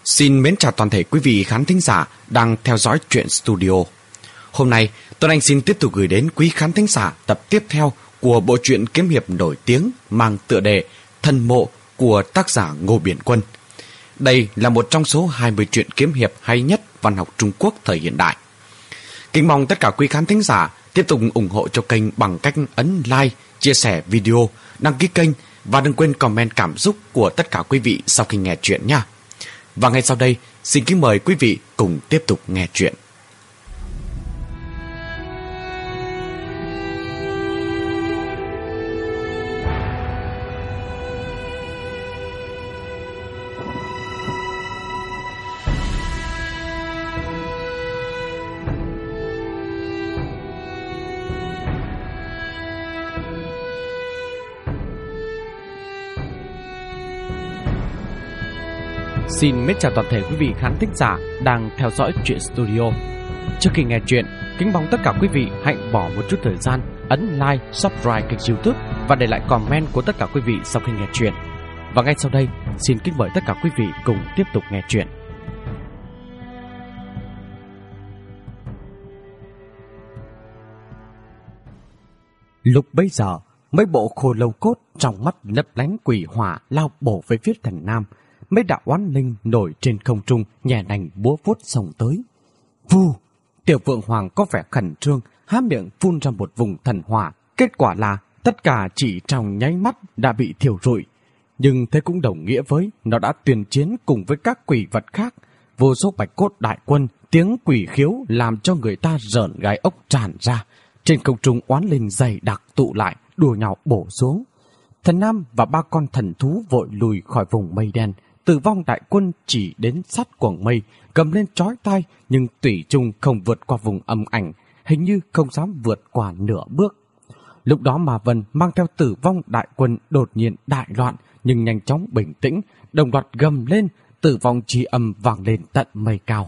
Xin mến chào toàn thể quý vị khán thính giả đang theo dõi Truyện Studio. Hôm nay, Tuấn Anh xin tiếp tục gửi đến quý khán thính giả tập tiếp theo của bộ truyện kiếm hiệp nổi tiếng mang tựa đề Thần Mộ của tác giả Ngô Biển Quân. Đây là một trong số 20 truyện kiếm hiệp hay nhất văn học Trung Quốc thời hiện đại. Kính mong tất cả quý khán thính giả tiếp tục ủng hộ cho kênh bằng cách ấn like, chia sẻ video, đăng ký kênh và đừng quên comment cảm xúc của tất cả quý vị sau khi nghe truyện nha. Và ngay sau đây, xin kính mời quý vị cùng tiếp tục nghe truyện. Xin mến chào toàn thể quý vị khán thính giả đang theo dõi Truyện Studio. Trước khi nghe truyện, kính mong tất cả quý vị hãy bỏ một chút thời gian ấn like, subscribe kênh YouTube và để lại comment của tất cả quý vị sau khi nghe truyện. Và ngay sau đây, xin kính mời tất cả quý vị cùng tiếp tục nghe truyện. Lúc bấy giờ, mấy bộ khô lâu cốt trong mắt lấp lánh quỷ hỏa lao bổ về phía thần nam. Mấy đạo oán linh nổi trên không trung nhẹ nhàng búa vuốt xông tới. Vù! Tiểu Phượng Hoàng có vẻ khẩn trương, há miệng phun ra một vùng thần hỏa. Kết quả là tất cả chỉ trong nháy mắt đã bị thiêu rụi. Nhưng thế cũng đồng nghĩa với nó đã tuyên chiến cùng với các quỷ vật khác. Vô số bạch cốt đại quân, tiếng quỷ khiếu làm cho người ta rợn gai ốc tràn ra. Trên không trung oán linh dày đặc tụ lại, đùa nhau bổ xuống. Thần Nam và ba con thần thú vội lùi khỏi vùng mây đen. Tử vong đại quân chỉ đến sát quầng mây, cầm lên chói tai nhưng tùy chung không vượt qua vùng âm ảnh, hình như không dám vượt qua nửa bước. Lúc đó Ma Vân mang theo tử vong đại quân đột nhiên đại loạn nhưng nhanh chóng bình tĩnh, đồng loạt gầm lên, tử vong chi âm vang lên tận mây cao.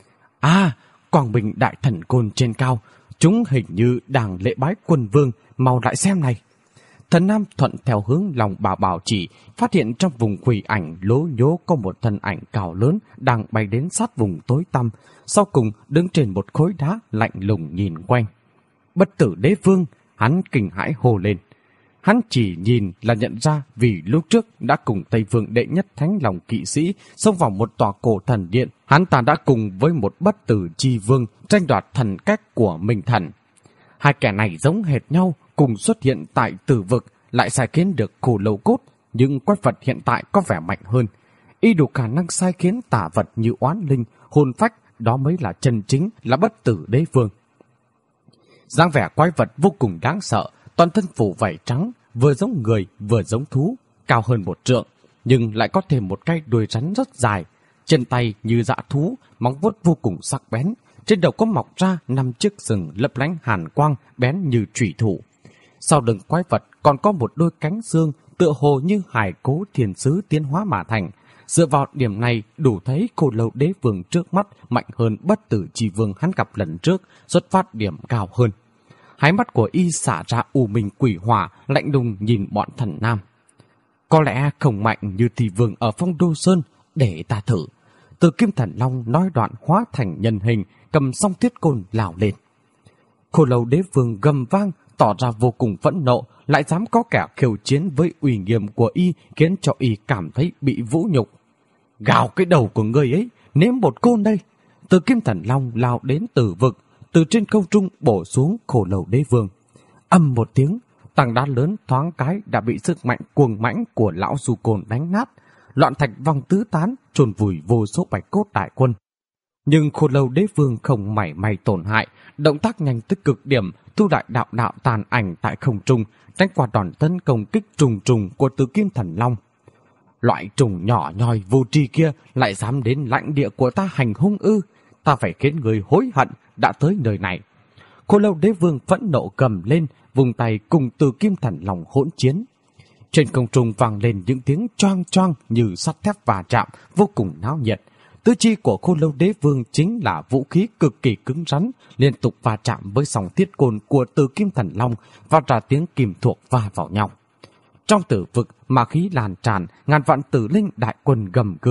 Quang Minh đại thần côn trên cao, chúng hình như đang lễ bái quân vương, mau lại xem này. Thần Nam thuận theo hướng lòng bảo chỉ, phát hiện trong vùng quỷ ảnh lố nhố có một thân ảnh cao lớn đang bay đến sát vùng tối tăm, sau cùng đứng trên một khối đá lạnh lùng nhìn quanh. Bất Tử Đế Vương, hắn kinh hãi hô lên. Hắn chỉ nhìn là nhận ra vì lúc trước đã cùng Tây Vương đệ nhất thánh lòng kỵ sĩ xông vào một tòa cổ thần điện, hắn ta đã cùng với một bất tử chi vương tranh đoạt thần cách của Minh Thần. Hai kẻ này giống hệt nhau, cùng xuất hiện tại Tử Vực, lại sai khiến được khô lâu cốt, nhưng quái vật hiện tại có vẻ mạnh hơn. Y đủ khả năng sai khiến tà vật như oán linh, hồn phách, đó mới là chân chính là Bất Tử Đế Vương. Dáng vẻ quái vật vô cùng đáng sợ, toàn thân phủ vảy trắng, vừa giống người vừa giống thú, cao hơn 1 trượng, nhưng lại có thêm một cái đuôi rắn rất dài, chân tay như dã thú, móng vuốt vô cùng sắc bén. Trên đầu có mọc ra 5 chiếc sừng lấp lánh hàn quang bén như chủy thủ. Sau lưng quái vật còn có một đôi cánh xương tựa hồ như hải cố thiên sứ tiến hóa mà thành. Dựa vào điểm này đủ thấy khô lâu đế vương trước mắt mạnh hơn bất tử chi vương hắn gặp lần trước, xuất phát điểm cao hơn. Hai mắt của y xả ra u minh quỷ hỏa, lạnh lùng nhìn bọn thần nam. Có lẽ không mạnh như thì vương ở Phong Đô Sơn, để ta thử. Từ Kim Thần Long nói đoạn hóa thành nhân hình, cầm song thiết côn lao lên. Khô lâu đế vương gầm vang, tỏ ra vô cùng phẫn nộ, lại dám có kẻ khiêu chiến với uy nghiêm của y, khiến cho y cảm thấy bị vũ nhục. Gào cái đầu của ngươi ấy, nếm một côn đây. Từ Kim Thần Long lao đến Tử Vực, từ trên không trung bổ xuống khô lâu đế vương. Ầm một tiếng, tảng đá lớn thoáng cái đã bị sức mạnh cuồng mãnh của lão du côn đánh nát, loạn thạch văng tứ tán, chôn vùi vô số bạch cốt đại quân. Nhưng khô lâu đế vương không mảy may tổn hại, động tác nhanh tới cực điểm, thu đại đạo tàn ảnh tại không trung, tránh qua đòn tấn công kích trùng trùng của Từ Kim Thần Long. Loại trùng nhỏ nhoi vô tri kia lại dám đến lãnh địa của ta hành hung ư? Ta phải khiến người hối hận đã tới nơi này. Khô lâu đế vương phẫn nộ gầm lên, vùng tay cùng Từ Kim Thần Long hỗn chiến. Trên không trung vang lên những tiếng choang choang như sắt thép va chạm, vô cùng náo nhiệt. Tứ chi của khô lâu đế vương chính là vũ khí cực kỳ cứng rắn, liên tục va chạm với song thiết côn của Từ Kim Thần Long, và ra tiếng kìm thuộc va vào nhau. Trong Tử Vực, ma khí lan tràn, ngàn vạn tử linh đại quân gầm gừ,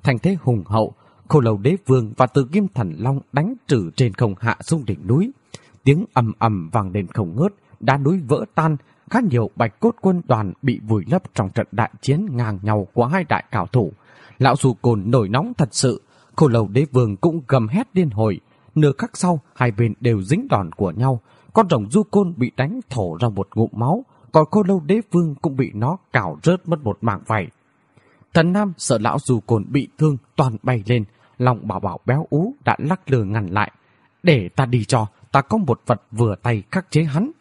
thành thế hùng hậu. Khô Lâu Đế Vương và Từ Kim Thần Long đánh từ trên không hạ xuống đỉnh núi. Tiếng ầm ầm vang lên không ngớt, đá núi vỡ tan, khá nhiều Bạch Cốt quân đoàn bị vùi lấp trong trận đại chiến ngang nhau của hai đại cao thủ. Lão Du Côn nổi nóng thật sự, Khô Lâu Đế Vương cũng gầm hét điên hồi. Nửa khắc sau, hai bên đều dính đòn của nhau. Con rồng Du Côn bị đánh thổ ra một ngụm máu, còn Khô Lâu Đế Vương cũng bị nó cào rớt mất một mảng vảy. Thần Nam sợ lão Du Côn bị thương toàn bay lên, Long Bảo Bảo béo ú đã lắc lư ngăn lại. Để ta đi cho, ta có một vật vừa tay khắc chế hắn.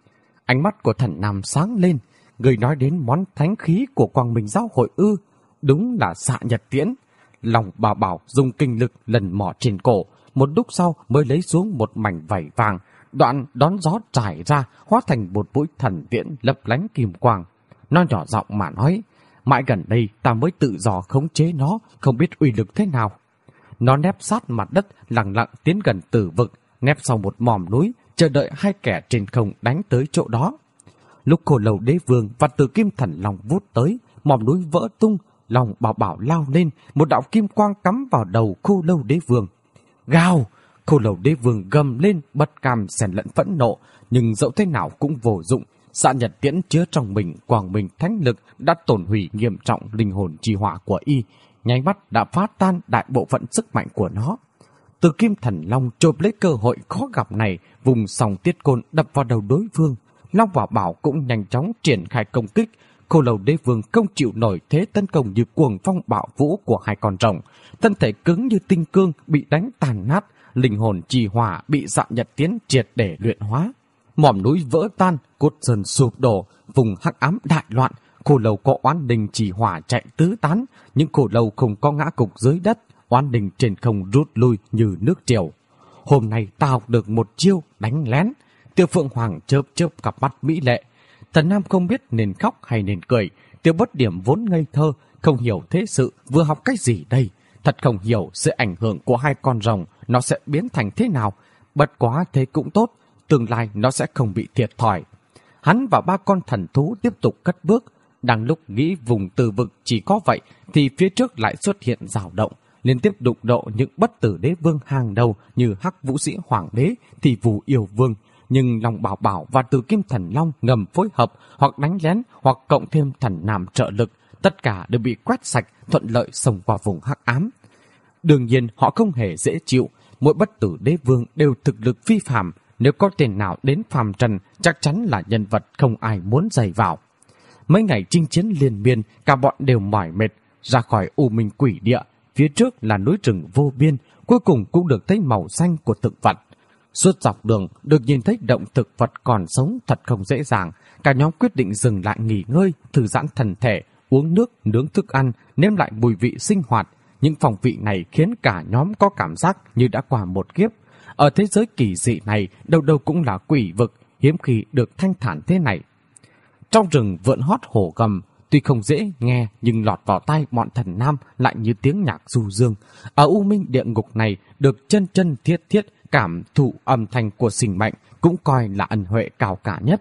Ánh mắt của Thần Nam sáng lên, người nói đến món thánh khí của Quang Minh Giáo hội ư? Đúng là Xạ Nhật Tiễn. Long Bảo Bảo dùng kinh lực lần mò trên cổ, một lúc sau mới lấy xuống một mảnh vảy vàng, đoạn đón gió trải ra, hóa thành một mũi thần tiễn lấp lánh kim quang. Nó nhỏ giọng mà nói, mãi gần đây ta mới tự do khống chế nó, không biết uy lực thế nào. Nó nép sát mặt đất, lặng lặng tiến gần Tử Vực, nép sau một mỏm núi, chờ đợi hai kẻ trên không đánh tới chỗ đó. Lúc Khô Lâu Đế Vương và Từ Kim Thần Long vút tới, mỏm núi vỡ tung, Long Bảo Bảo lao lên, một đạo kim quang cắm vào đầu Khô Lâu Đế Vương. Gào! Khô Lâu Đế Vương gầm lên, bất cam xen lẫn phẫn nộ, nhưng dẫu thế nào cũng vô dụng. Xạ Nhật Tiễn chứa trong mình quang minh thánh lực đã tổn hủy nghiêm trọng linh hồn chi hỏa của y, nháy mắt đã phá tan đại bộ phận sức mạnh của nó. Từ Kim Thần Long chộp lấy cơ hội khó gặp này, vùng sòng tiết côn đập vào đầu đối phương. Long Bảo Bảo cũng nhanh chóng triển khai công kích. Khô Lâu Đế Vương không chịu nổi thế tấn công như cuồng phong bạo vũ của hai con rồng, thân thể cứng như tinh cương bị đánh tàn nát, linh hồn trì hỏa bị Xạ Nhật Tiễn triệt để luyện hóa. Mỏm núi vỡ tan, cốt sơn sụp đổ, vùng hắc ám đại loạn. Khô Lâu có oán linh trì hỏa chạy tứ tán, những Khô Lâu không có ngã cục dưới đất, oán linh trên không rút lui như nước triều. Hôm nay ta học được một chiêu đánh lén. Tiêu Phượng Hoàng chớp chớp cặp mắt mỹ lệ. Thần Nam không biết nên khóc hay nên cười. Tiêu Bất Điểm vốn ngây thơ, không hiểu thế sự, vừa học cái gì đây. Thật không hiểu sự ảnh hưởng của hai con rồng nó sẽ biến thành thế nào. Bất quá thế cũng tốt, tương lai nó sẽ không bị thiệt thòi. Hắn và ba con thần thú tiếp tục cất bước. Đang lúc nghĩ vùng Tử Vực chỉ có vậy, thì phía trước lại xuất hiện dao động, liên tiếp đụng độ những bất tử đế vương hàng đầu như Hắc Vũ Sĩ Hoàng Đế, Thì Phù Yêu Vương. Nhưng Long Bảo Bảo và Từ Kim Thần Long ngầm phối hợp, hoặc đánh lén, hoặc cộng thêm Thần Nam trợ lực, tất cả đều bị quét sạch, thuận lợi xông qua vùng hắc ám. Đương nhiên họ không hề dễ chịu, mỗi bất tử đế vương đều thực lực phi phàm, nếu có tên nào đến phàm trần chắc chắn là nhân vật không ai muốn dày vào. Mấy ngày chinh chiến liên miên, cả bọn đều mỏi mệt, ra khỏi U Minh Quỷ Địa, phía trước là núi rừng vô biên, cuối cùng cũng được thấy màu xanh của thực vật. Suốt dọc đường được nhìn thấy động thực vật còn sống thật không dễ dàng, cả nhóm quyết định dừng lại nghỉ ngơi, thư giãn thân thể, uống nước, nướng thức ăn, nếm lại mùi vị sinh hoạt. Những phong vị này khiến cả nhóm có cảm giác như đã qua một kiếp. Ở thế giới kỳ dị này, đâu đâu cũng là quỷ vực, hiếm khi được thanh thản thế này. Trong rừng vượn hót hổ gầm, tuy không dễ nghe nhưng lọt vào tai bọn thần nam lại như tiếng nhạc du dương. Ở U Minh địa ngục này được chân chân thiết thiết cảm thụ âm thanh của sinh mệnh cũng coi là ân huệ cao cả nhất.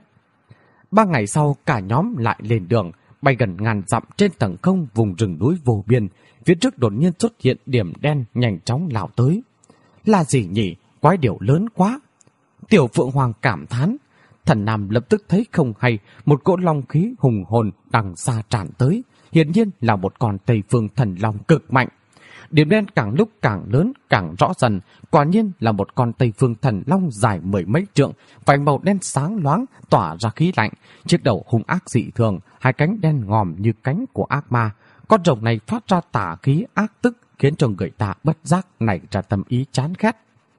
3 ngày sau cả nhóm lại lên đường, bay gần ngàn dặm trên tầng không vùng rừng núi vô biên. Phía trước đột nhiên xuất hiện điểm đen nhanh chóng lao tới. Là gì nhỉ? Quái điểu lớn quá. Tiểu Phượng Hoàng cảm thán. Thần Nam lập tức thấy không hay, một cỗ long khí hùng hồn đằng xa tràn tới, hiển nhiên là một con Tây Phương thần long cực mạnh. Điểm đen càng lúc càng lớn, càng rõ dần, quả nhiên là một con Tây Phương thần long dài 10 mấy trượng, vành màu đen sáng loáng, tỏa ra khí lạnh, chiếc đầu hung ác dị thường, hai cánh đen ngòm như cánh của ác ma. Con rồng này phát ra tà khí ác tức, khiến cho người ta bất giác nảy ra tâm ý chán ghét.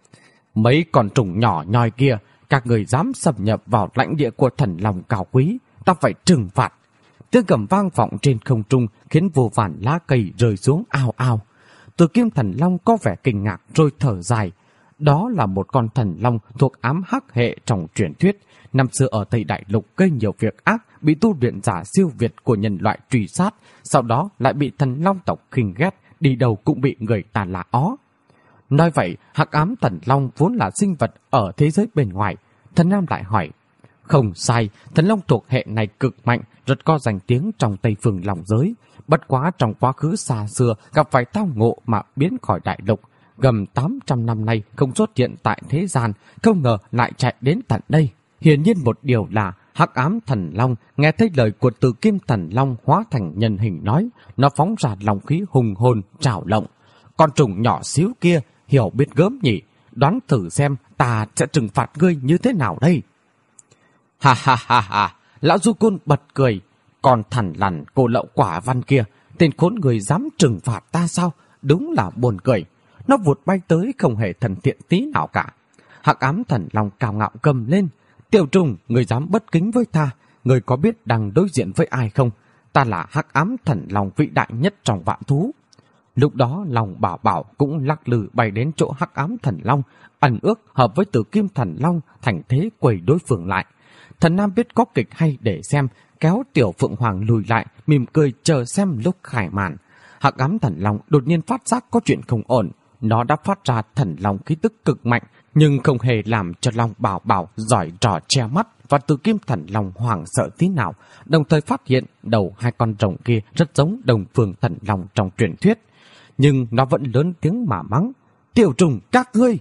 Mấy con trùng nhỏ nhoi kia, các người dám xâm nhập vào lãnh địa của thần long cao quý, ta phải trừng phạt. Tiếng gầm vang vọng trên không trung khiến vô vàn lá cây rơi xuống ào ào. Từ Kim Thần Long có vẻ kinh ngạc rồi thở dài. Đó là một con thần long thuộc ám hắc hệ trong truyền thuyết. Năm xưa ở Tây Đại Lục gây nhiều việc ác, bị tu luyện giả siêu việt của nhân loại truy sát, sau đó lại bị thần long tộc khinh ghét, đi đâu cũng bị người ta là ó. Nói vậy, hắc ám thần long vốn là sinh vật ở thế giới bên ngoài. Thần Nam lại hỏi, Không sai, thần long thuộc hệ này cực mạnh, rất có danh tiếng trong Tây Phương Long giới. Bất quá trong quá khứ xa xưa gặp phải tao ngộ mà biến khỏi đại lục. Gần 800 năm nay không xuất hiện tại thế gian, không ngờ lại chạy đến tận đây. Hiển nhiên một điều là Hắc Ám Thần Long nghe thấy lời của Tử Kim Thần Long hóa thành nhân hình nói, nó phóng ra long khí hùng hồn trào lộng. Con trùng nhỏ xíu kia hiểu biết gớm nhỉ, đoán thử xem ta sẽ trừng phạt ngươi như thế nào đây. Ha ha ha ha, lão Du Côn bật cười. Còn thằn lằn cô lậu quả văn kia, tên khốn người dám trừng phạt ta sao? Đúng là buồn cười. Nó vụt bay tới không hề thân thiện tí nào cả. Hắc Ám Thần Long cao ngạo cầm lên. Tiểu trùng, người dám bất kính với ta, người có biết đang đối diện với ai không? Ta là Hắc Ám Thần Long vĩ đại nhất trong vạn thú. Lúc đó lòng Bảo Bảo cũng lắc lư bay đến chỗ Hắc Ám Thần Long, ẩn ước hợp với Tử Kim Thần Long thành thế quầy đối phương lại. Thần Nam biết có kịch hay để xem, kéo Tiểu Phượng Hoàng lùi lại, mỉm cười chờ xem lúc khai màn. Hắc Ám Thần Long đột nhiên phát giác có chuyện không ổn. Nó đã phát ra thần long khí tức cực mạnh, nhưng không hề làm cho Long Bảo Bảo giỏi trò che mắt và Tử Kim Thần Long hoảng sợ tí nào, đồng thời phát hiện đầu hai con rồng kia rất giống Đông Phương Thần Long trong truyền thuyết. Nhưng nó vẫn lớn tiếng mà mắng, tiểu trùng các ngươi!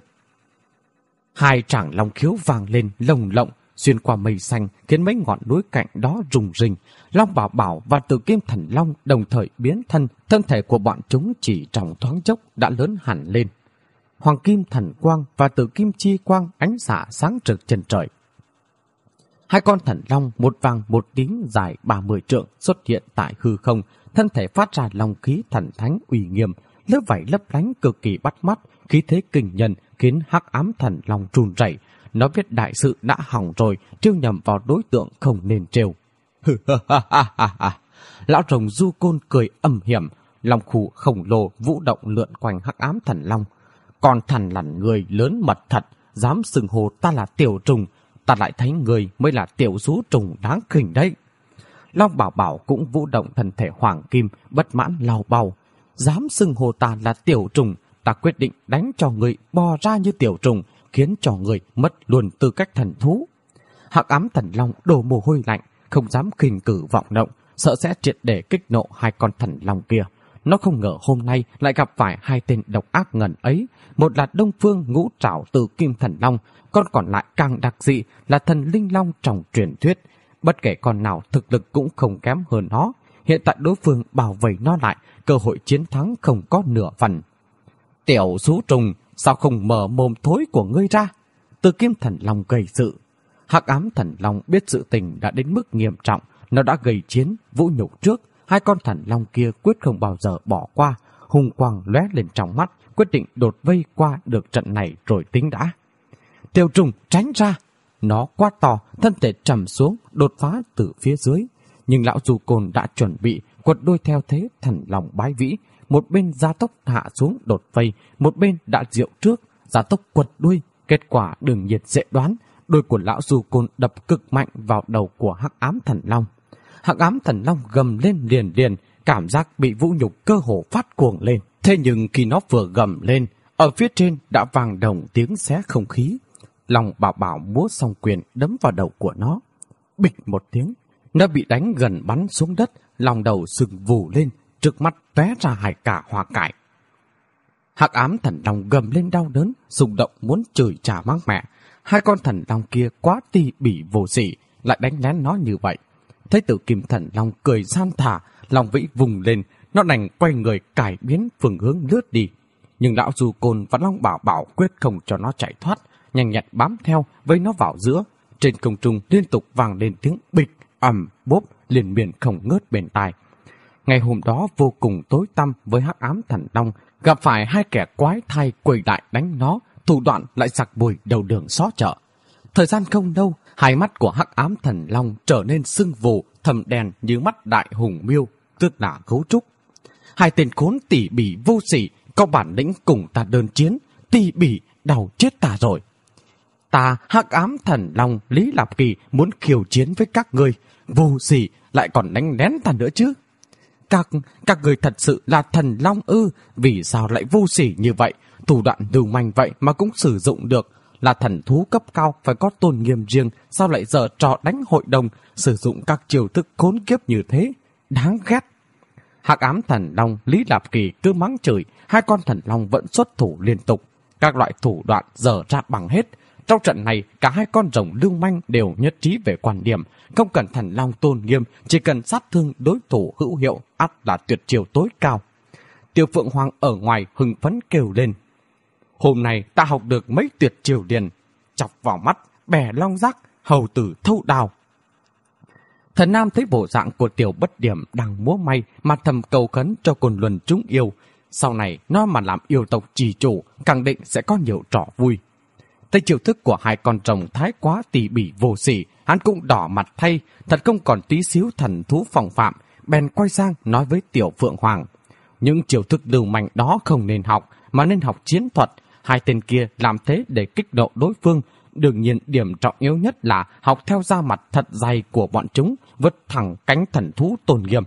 Hai trảng long khiếu vang lên lồng lộng, xuyên qua mây xanh khiến mấy ngọn núi cạnh đó rùng rinh. Long Bảo Bảo và Tử Kim Thần Long đồng thời biến thân, thân thể của bọn chúng chỉ trong thoáng chốc đã lớn hẳn lên. Hoàng Kim Thần Quang và Tử Kim Chi Quang ánh xạ sáng rực chân trời. Hai con thần long một vàng một tím dài 30 trượng xuất hiện tại hư không, thân thể phát ra long khí thần thánh uy nghiêm, lớp vảy lấp lánh cực kỳ bắt mắt, khí thế kinh nhân khiến Hắc Ám Thần Long run rẩy. Nó biết đại sự đã hỏng rồi, trêu nhầm vào đối tượng không nên trêu. Lão rồng Du Côn cười âm hiểm, long khủ khổng lồ vũ động lượn quanh Hắc Ám Thần Long. Còn thằn lằn người lớn mật thật, dám xưng hô ta là tiểu trùng, ta lại thấy người mới là tiểu sú trùng đáng khinh đấy. Long Bảo Bảo cũng vũ động thân thể hoàng kim, bất mãn lao bào. Dám xưng hô ta là tiểu trùng, ta quyết định đánh cho người bò ra như tiểu trùng, khiến cho người mất luôn tư cách thần thú. Hắc Ám Thần Long đổ mồ hôi lạnh, không dám khinh cử vọng động, sợ sẽ triệt để kích nộ hai con thần long kia. Nó không ngờ hôm nay lại gặp phải hai tên độc ác ngần ấy, một là Đông Phương Ngũ Trảo Tử Kim Thần Long, con còn lại càng đặc dị là thần linh long trong truyền thuyết. Bất kể con nào thực lực cũng không kém hơn nó. Hiện tại đối phương bảo vệ nó lại, cơ hội chiến thắng không có nửa phần. Tiểu sú trùng, sao không mở mồm thối của ngươi ra? Tử Kim Thần Long gây sự. Hắc Ám Thần Long biết sự tình đã đến mức nghiêm trọng, nó đã gây chiến, vũ nhục trước. Hai con thần long kia quyết không bao giờ bỏ qua, hung quang lóe lên trong mắt, quyết định đột vây qua được trận này rồi tính đã. Tiểu trùng tránh ra! Nó quát to, thân thể trầm xuống, đột phá từ phía dưới. Nhưng lão Du Côn đã chuẩn bị, quật đuôi theo thế thần long bái vĩ. Một bên gia tốc hạ xuống đột vây, một bên đã diệu trước, gia tốc quật đuôi. Kết quả đừng nhiệt dễ đoán, đuôi của lão Du Côn đập cực mạnh vào đầu của Hắc Ám Thần Long. Hắc Ám Thần Long gầm lên liền liền, cảm giác bị vũ nhục cơ hồ phát cuồng lên. Thế nhưng khi nó vừa gầm lên, ở phía trên đã vang đồng tiếng xé không khí. Long Bảo Bảo múa song quyền đấm vào đầu của nó. Bịch một tiếng, nó bị đánh gần bắn xuống đất, lòng đầu sừng vù lên, trước mắt tóe ra hai cả hoa cải. Hắc Ám Thần Long gầm lên đau đớn, rung động muốn chửi trả mắng mẹ. Hai con thần long kia quá ti bỉ vô sỉ, lại đánh lén nó như vậy. Thấy Tử Kim Thần Long cười san thả, lòng vĩ vùng lên, nó đành quay người cải biến phương hướng lướt đi. Nhưng lão Du Côn và Long Bảo Bảo quyết không cho nó chạy thoát, nhanh nhẹn bám theo, vây nó vào giữa. Trên không trung liên tục vang lên tiếng bịch, ầm, bốp, liền miên không ngớt bên tai. Ngày hôm đó vô cùng tối tăm với Hắc Ám Thần Long, gặp phải hai kẻ quái thai quỳ đại đánh nó, thủ đoạn lại sặc bùi đầu đường xó chợ. Thời gian không lâu, hai mắt của Hắc Ám Thần Long trở nên sưng vù, thâm đen như mắt đại hùng miêu, tức là gấu trúc. Hai tên khốn tỉ bỉ vô sỉ, có bản lĩnh cùng ta đơn chiến, tỉ bỉ đau chết ta rồi. Ta Hắc Ám Thần Long Lý Lạp Kỳ muốn khiêu chiến với các ngươi, vô sỉ lại còn đánh lén ta nữa chứ. Các người thật sự là thần long ư? Vì sao lại vô sỉ như vậy? Thủ đoạn lưu manh vậy mà cũng sử dụng được. là thần thú cấp cao phải có tôn nghiêm riêng, sao lại giở trò đánh hội đồng, sử dụng các chiêu thức khốn kiếp như thế? Đáng ghét! Hắc ám thần long Lý Lạp Kỳ cứ mắng chửi, hai con thần long vẫn xuất thủ liên tục. Các loại thủ đoạn dở ra bằng hết. Trong trận này, cả hai con rồng lưu manh đều nhất trí về quan điểm. Không cần thần long tôn nghiêm, chỉ cần sát thương đối thủ hữu hiệu, ắt là tuyệt chiêu tối cao. Tiêu Phượng Hoàng ở ngoài hưng phấn kêu lên. Hôm nay ta học được mấy tuyệt chiêu liền. Chọc vào mắt, bẻ long giác, hầu tử thâu đào. Thần Nam thấy bộ dạng của Tiểu Bất Điểm đang múa may mà thầm cầu khấn cho Côn Luân trúng yêu. Sau này nó mà làm yêu tộc trì chủ, khẳng định sẽ có nhiều trò vui. Thấy chiêu thức của hai con rồng thái quá tỉ mỉ vô sỉ, hắn cũng đỏ mặt thay, thật không còn tí xíu thần thú phòng phạm, bèn quay sang nói với Tiểu Phượng Hoàng. Những chiêu thức lưu manh đó không nên học, mà nên học chiến thuật. Hai tên kia làm thế để kích động đối phương. Đương nhiên điểm trọng yếu nhất là học theo da mặt thật dày của bọn chúng, vứt thẳng cánh thần thú tôn nghiêm.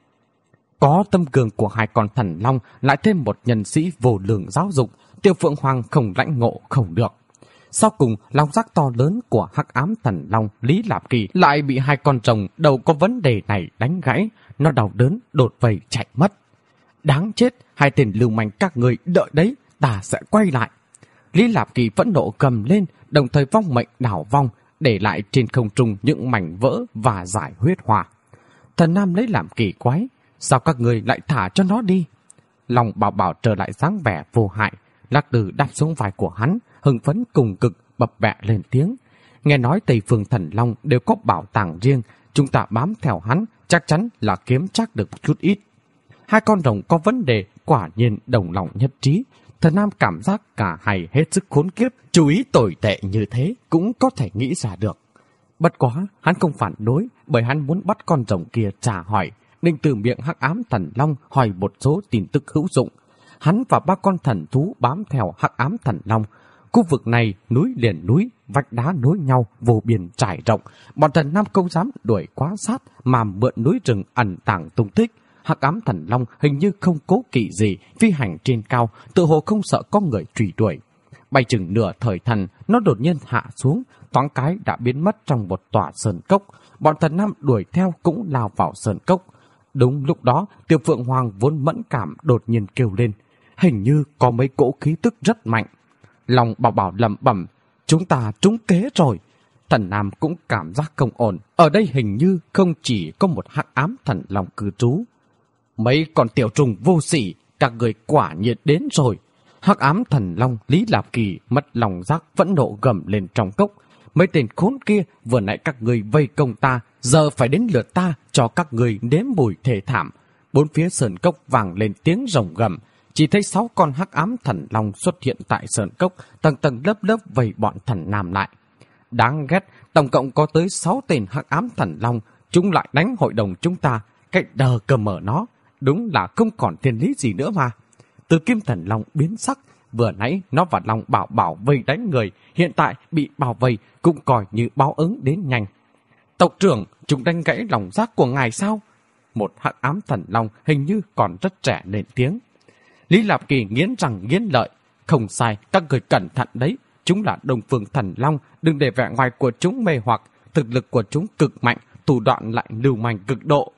Có tâm cường của hai con thần long, lại thêm một nhân sĩ vô lượng giáo dục, Tiêu Phượng Hoàng không lãnh ngộ không được. Sau cùng, long giác to lớn của hắc ám thần long Lý Lạp Kỳ lại bị hai con rồng đầu có vấn đề này đánh gãy, nó đau đớn đột vầy chạy mất. Đáng chết, hai tên lưu manh các người đợi đấy, ta sẽ quay lại. Lý Lạp Kỳ phẫn nộ cầm lên, đồng thời vong mệnh đảo vong, để lại trên không trung những mảnh vỡ và giải huyết hỏa. Thần Nam lấy làm kỳ quái, sao các người lại thả cho nó đi? Lòng Bảo Bảo trở lại dáng vẻ vô hại, Lạc Tử đạp xuống vai của hắn, hưng phấn cùng cực bập bẹ lên tiếng. Nghe nói Tây Phương Thần Long đều có bảo tàng riêng, chúng ta bám theo hắn, chắc chắn là kiếm chắc được chút ít. Hai con rồng có vấn đề, quả nhiên đồng lòng nhất trí. Thần Nam cảm giác cả hai hết sức khốn kiếp, chú ý tồi tệ như thế cũng có thể nghĩ ra được. Bất quá, hắn không phản đối, bởi hắn muốn bắt con rồng kia trả hỏi, định từ miệng hắc ám thần long hỏi một số tin tức hữu dụng. Hắn và ba con thần thú bám theo hắc ám thần long. Khu vực này núi liền núi, vách đá nối nhau, vô biên trải rộng. Bọn thần Nam không dám đuổi quá sát mà mượn núi rừng ẩn tàng tung tích. Hắc ám thần long hình như không cố kỵ gì, phi hành trên cao, tự hồ không sợ có người truy đuổi. Bay chừng nửa thời thần, nó đột nhiên hạ xuống, thoáng cái đã biến mất trong một tòa sơn cốc. Bọn thần Nam đuổi theo cũng lao vào sơn cốc. Đúng lúc đó, Tiêu Phượng Hoàng vốn mẫn cảm đột nhiên kêu lên. Hình như có mấy cỗ khí tức rất mạnh. Lòng Bảo Bảo lẩm bẩm, chúng ta trúng kế rồi. Thần Nam cũng cảm giác không ổn. Ở đây hình như không chỉ có một hắc ám thần long cư trú. Mấy con tiểu trùng vô sỉ, các người quả nhiệt đến rồi. Hắc ám thần long Lý Lạp Kỳ mất lòng giác phẫn nộ gầm lên trong cốc. Mấy tên khốn kia vừa nãy các người vây công ta, giờ phải đến lượt ta cho các người nếm mùi thề thảm. Bốn phía sơn cốc vang lên tiếng rồng gầm. Chỉ thấy 6 con hắc ám thần long xuất hiện tại sơn cốc, tầng tầng lớp lớp vây bọn thần Nam lại. Đáng ghét, tổng cộng có tới 6 tên hắc ám thần long, chúng lại đánh hội đồng chúng ta. Cái đờ cờ mở nó, đúng là không còn thiên lý gì nữa mà. Từ Kim Thần Long biến sắc, vừa nãy nó và Long Bảo Bảo vây đánh người, hiện tại bị bao vây cũng coi như báo ứng đến nhanh. Tộc trưởng, chúng đánh gãy lòng giác của ngài sao? Một hắc ám thần long hình như còn rất trẻ lên tiếng. Lý Lạp Kỳ nghiến răng nghiến lợi. Không sai, các người cẩn thận đấy. Chúng là Đông Phương Thần Long, đừng để vẻ ngoài của chúng mê hoặc. Thực lực của chúng cực mạnh, thủ đoạn lại lưu manh cực độ.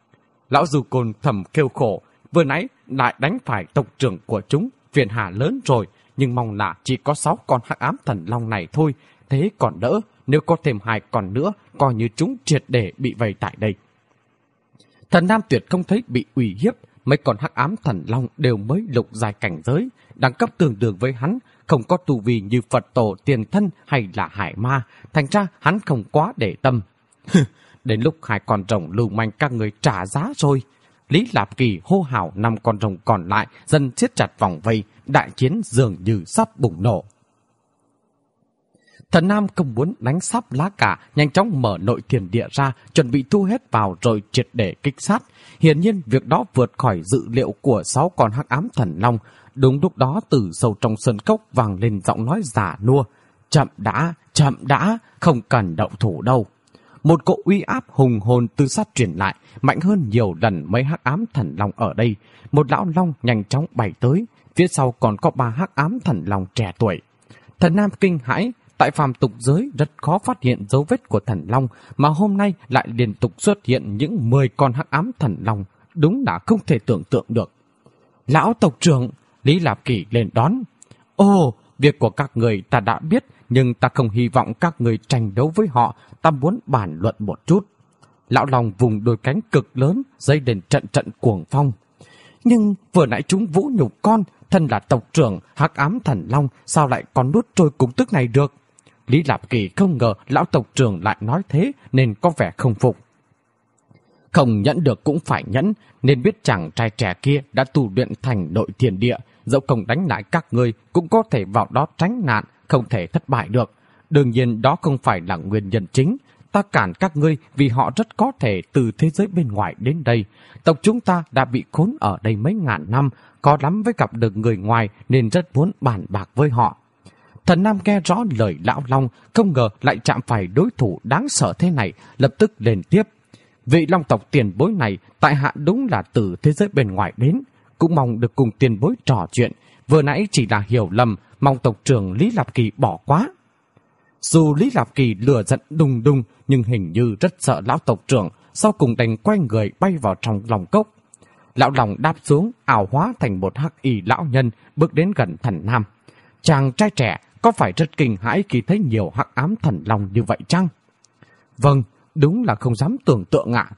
Lão Du Côn thầm kêu khổ, vừa nãy lại đánh phải tộc trưởng của chúng, phiền hà lớn rồi, nhưng mong là chỉ có 6 con hắc ám thần long này thôi, thế còn đỡ, nếu có thêm 2 con nữa, coi như chúng triệt để bị vây tại đây. Thần Nam tuyệt không thấy bị uy hiếp, mấy con hắc ám thần long đều mới lục giai cảnh giới, đẳng cấp tương đương với hắn, không có tu vi như Phật tổ tiền thân hay là hải ma, thành ra hắn không quá để tâm. Đến lúc 2 con rồng lưu manh các người trả giá rồi. Lý Lạp Kỳ hô hào 5 con rồng còn lại dần siết chặt vòng vây, đại chiến dường như sắp bùng nổ. Thần Nam không muốn đánh sắp lá cả, nhanh chóng mở nội thiên địa ra, chuẩn bị thu hết vào rồi triệt để kích sát. Hiển nhiên việc đó vượt khỏi dự liệu của 6 con hắc ám thần long. Đúng lúc đó từ sâu trong sơn cốc vang lên giọng nói giả nua. Chậm đã, không cần động thủ đâu. Một cỗ uy áp hùng hồn từ sát truyền lại, mạnh hơn nhiều lần mấy hắc ám thần long ở đây. Một lão long nhanh chóng bay tới, phía sau còn có 3 hắc ám thần long trẻ tuổi. Thần Nam kinh hãi, tại phàm tục giới rất khó phát hiện dấu vết của thần long, mà hôm nay lại liên tục xuất hiện những 10 con hắc ám thần long, đúng là không thể tưởng tượng được. Lão tộc trưởng, Lý Lạp Kỳ lên đón. Ồ, việc của các người ta đã biết, nhưng ta không hy vọng các người tranh đấu với họ, ta muốn bàn luận một chút. Lão Long vùng đôi cánh cực lớn, dây lên trận trận cuồng phong. Nhưng vừa nãy chúng vũ nhục con, thân là tộc trưởng hắc ám thần long, sao lại còn nuốt trôi cục tức này được? Lý Lạp Kỳ không ngờ lão tộc trưởng lại nói thế, nên có vẻ không phục. Không nhẫn được cũng phải nhẫn, nên biết chàng trai trẻ kia đã tu luyện thành nội thiên địa, dẫu không đánh lại các ngươi cũng có thể vào đó tránh nạn, không thể thất bại được. Đương nhiên đó không phải là nguyên nhân chính. Ta cản các ngươi vì họ rất có thể từ thế giới bên ngoài đến đây. Tộc chúng ta đã bị khốn ở đây mấy ngàn năm, có lắm với gặp được người ngoài nên rất muốn bàn bạc với họ. Thần Nam nghe rõ lời lão Long, không ngờ lại chạm phải đối thủ đáng sợ thế này, lập tức lên tiếp. Vị Long tộc tiền bối này tại hạ đúng là từ thế giới bên ngoài đến, cũng mong được cùng tiền bối trò chuyện. Vừa nãy chỉ là hiểu lầm, mong tộc trưởng Lý Lạp Kỳ bỏ quá. Dù Lý Lạp Kỳ lửa giận đùng đùng, nhưng hình như rất sợ lão tộc trưởng, sau cùng đành quay người bay vào trong lòng cốc. Lão Long đáp xuống, ảo hóa thành một hắc y lão nhân, bước đến gần thần Nam. Chàng trai trẻ có phải rất kinh hãi khi thấy nhiều hắc ám thần long như vậy chăng? Vâng, đúng là không dám tưởng tượng ạ.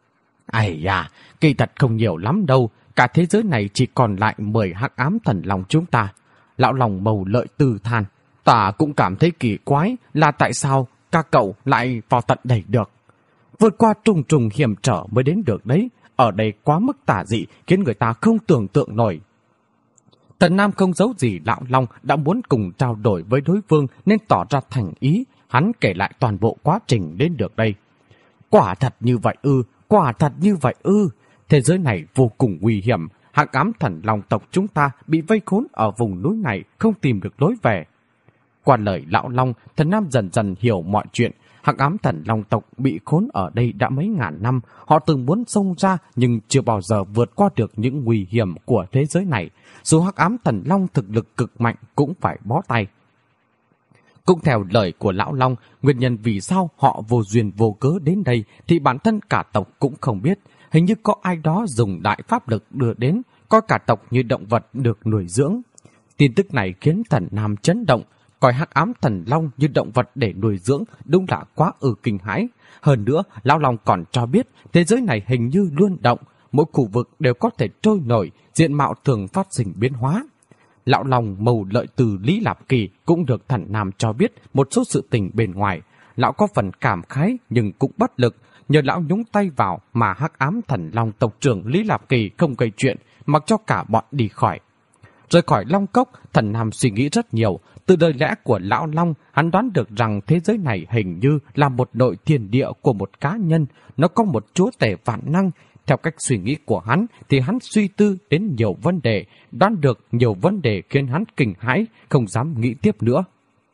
Ây da, kỳ thật không nhiều lắm đâu, cả thế giới này chỉ còn lại 10 hắc ám thần long chúng ta. Lão Long mầu lợi tư than. Ta cũng cảm thấy kỳ quái là tại sao các cậu lại vào tận đây được. Vượt qua trùng trùng hiểm trở mới đến được đấy, ở đây quá mức tà dị khiến người ta không tưởng tượng nổi. Thần Nam không giấu gì lão Long đã muốn cùng trao đổi với đối phương nên tỏ ra thành ý, hắn kể lại toàn bộ quá trình đến được đây. Quả thật như vậy ư, quả thật như vậy ư, thế giới này vô cùng nguy hiểm, hắc ám thần long tộc chúng ta bị vây khốn ở vùng núi này không tìm được lối về. Qua lời lão Long, Thần Nam dần dần hiểu mọi chuyện. Hắc ám thần long tộc bị khốn ở đây đã mấy ngàn năm, họ từng muốn xông ra nhưng chưa bao giờ vượt qua được những nguy hiểm của thế giới này. Dù hắc ám thần long thực lực cực mạnh cũng phải bó tay. Cũng theo lời của lão Long, nguyên nhân vì sao họ vô duyên vô cớ đến đây thì bản thân cả tộc cũng không biết. Hình như có ai đó dùng đại pháp lực đưa đến, coi cả tộc như động vật được nuôi dưỡng. Tin tức này khiến Thần Nam chấn động, coi hắc ám thần long như động vật để nuôi dưỡng đúng là quá kinh hãi. Hơn nữa, lão Long còn cho biết thế giới này hình như luôn động, mỗi khu vực đều có thể trôi nổi, diện mạo thường phát sinh biến hóa. Lão Long mầu lợi từ Lý Lạp Kỳ cũng được Thần Nam cho biết một số sự tình bên ngoài. Lão có phần cảm khái nhưng cũng bất lực, nhờ lão nhúng tay vào mà hắc ám thần long tộc trưởng Lý Lạp Kỳ không gây chuyện, mặc cho cả bọn đi khỏi. Rời khỏi Long Cốc, Thần Nam suy nghĩ rất nhiều. Từ đời lẽ của lão Long, hắn đoán được rằng thế giới này hình như là một nội thiên địa của một cá nhân, nó có một chúa tể vạn năng. Theo cách suy nghĩ của hắn thì hắn suy tư đến nhiều vấn đề, đoán được nhiều vấn đề khiến hắn kinh hãi, không dám nghĩ tiếp nữa.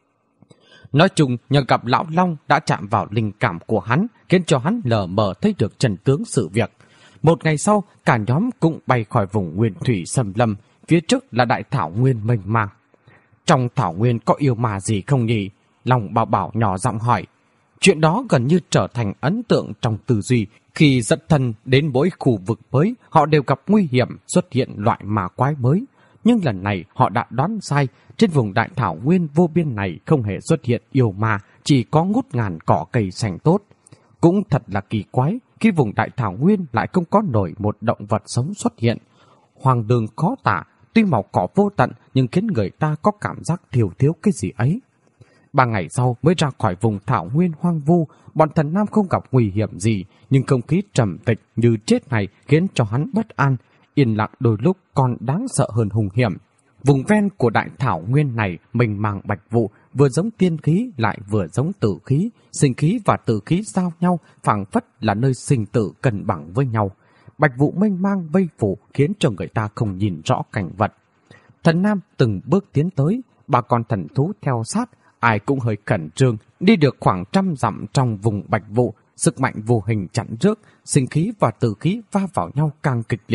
Nói chung, nhờ gặp lão Long đã chạm vào linh cảm của hắn, khiến cho hắn lờ mờ thấy được chân tướng sự việc. Một ngày sau, cả nhóm cũng bay khỏi vùng nguyên thủy xâm lâm, phía trước là đại thảo nguyên mênh mang. Trong thảo nguyên có yêu ma gì không nhỉ? Long Bảo Bảo nhỏ giọng hỏi. Chuyện đó gần như trở thành ấn tượng trong tư duy. Khi dẫn thân đến mỗi khu vực mới, họ đều gặp nguy hiểm xuất hiện loại ma quái mới. Nhưng lần này họ đã đoán sai. Trên vùng đại thảo nguyên vô biên này không hề xuất hiện yêu ma, chỉ có ngút ngàn cỏ cây xanh tốt. Cũng thật là kỳ quái, khi vùng đại thảo nguyên lại không có nổi một động vật sống xuất hiện. Hoàng đường khó tả, tuy màu cỏ vô tận nhưng khiến người ta có cảm giác thiếu cái gì ấy. 3 ngày sau mới ra khỏi vùng thảo nguyên hoang vu, bọn Thần Nam không gặp nguy hiểm gì, nhưng không khí trầm tịch như chết này khiến cho hắn bất an, yên lặng đôi lúc còn đáng sợ hơn hung hiểm. Vùng ven của đại thảo nguyên này mênh mang bạch vụ, vừa giống tiên khí lại vừa giống tử khí, sinh khí và tử khí giao nhau, phảng phất là nơi sinh tử cân bằng với nhau. Bạch vụ mênh mang vây phủ khiến cho người ta không nhìn rõ cảnh vật. Thần Nam từng bước tiến tới, 3 con thần thú theo sát, ai cũng hơi khẩn trương, đi được khoảng 100 dặm trong vùng bạch vụ, sức mạnh vô hình chặn trước, sinh khí và tử khí va vào nhau càng kịch liệt.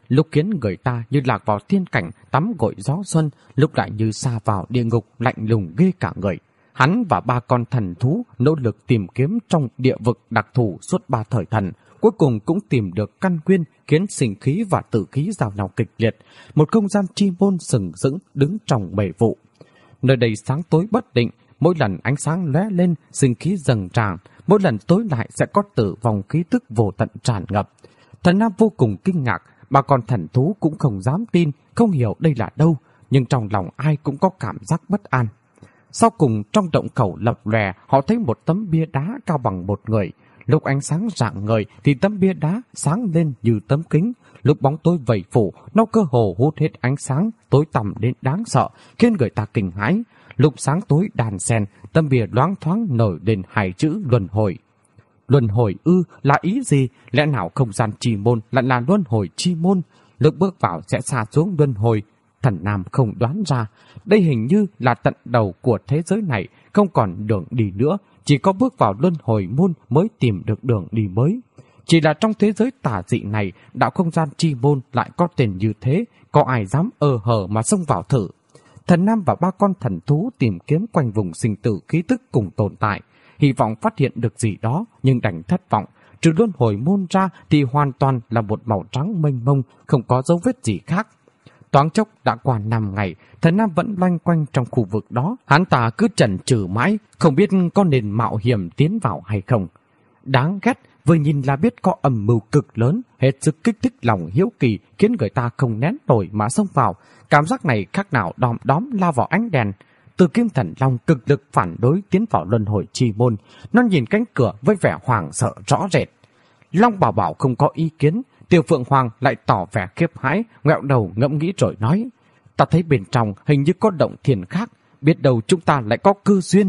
lúc khiến người ta như lạc vào thiên cảnh tắm gội gió xuân, lúc lại như sa vào địa ngục lạnh lùng ghê cả người. Hắn và 3 con thần thú nỗ lực tìm kiếm trong địa vực đặc thù suốt 3 thời thần, cuối cùng cũng tìm được căn nguyên khiến sinh khí và tử khí giao nhau kịch liệt, một không gian chi môn sừng sững đứng trong bể vụ. Nơi đây sáng tối bất định, mỗi lần ánh sáng lóe lên, sinh khí dâng tràn, mỗi lần tối lại sẽ có tử vong khí tức vô tận tràn ngập. Thần Nam vô cùng kinh ngạc, 3 con thần thú cũng không dám tin, không hiểu đây là đâu, nhưng trong lòng ai cũng có cảm giác bất an. Sau cùng trong động khẩu lập lòe, họ thấy một tấm bia đá cao bằng một người. Lúc ánh sáng rạng ngời thì tấm bia đá sáng lên như tấm kính, lúc bóng tối vẩy phủ, nó cơ hồ hút hết ánh sáng, tối tăm đến đáng sợ, khiến người ta kinh hãi. Lúc sáng tối đàn xen, tấm bia loáng thoáng nổi lên 2 chữ luân hồi. Luân hồi ư là ý gì? Lẽ nào không gian chi môn lại là luân hồi chi môn? Lúc bước vào sẽ xa xuống luân hồi. Thần Nam không đoán ra, đây hình như là tận đầu của thế giới này, không còn đường đi nữa, chỉ có bước vào luân hồi môn mới tìm được đường đi mới. Chỉ là trong thế giới tà dị này, đạo không gian chi môn lại có tên như thế, có ai dám hở mà xông vào thử. Thần Nam và 3 con thần thú tìm kiếm quanh vùng sinh tử khí tức cùng tồn tại, hy vọng phát hiện được gì đó nhưng đành thất vọng. Trừ luân hồi môn ra thì hoàn toàn là một màu trắng mênh mông, không có dấu vết gì khác. Thoáng chốc đã qua 5 ngày, Thần Nam vẫn loanh quanh trong khu vực đó. Hắn ta cứ chần chừ mãi, không biết có nên mạo hiểm tiến vào hay không. Đáng ghét, vừa nhìn là biết có âm mưu cực lớn, hết sức kích thích lòng hiếu kỳ, khiến người ta không nén nổi mà xông vào. Cảm giác này khác nào đom đóm lao vào ánh đèn. Từ Kim Thần Long cực lực phản đối tiến vào luân hồi chi môn. Nó nhìn cánh cửa với vẻ hoảng sợ rõ rệt. Long Bảo Bảo không có ý kiến. Tiêu Phượng Hoàng lại tỏ vẻ khiếp hãi, ngẹo đầu ngẫm nghĩ rồi nói: ta thấy bên trong hình như có động thiên khác, biết đâu chúng ta lại có cơ duyên.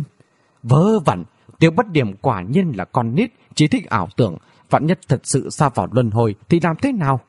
Vớ vẩn, Tiêu Bất Điểm quả nhiên là con nít, chỉ thích ảo tưởng, vạn nhất thật sự sa vào luân hồi thì làm thế nào?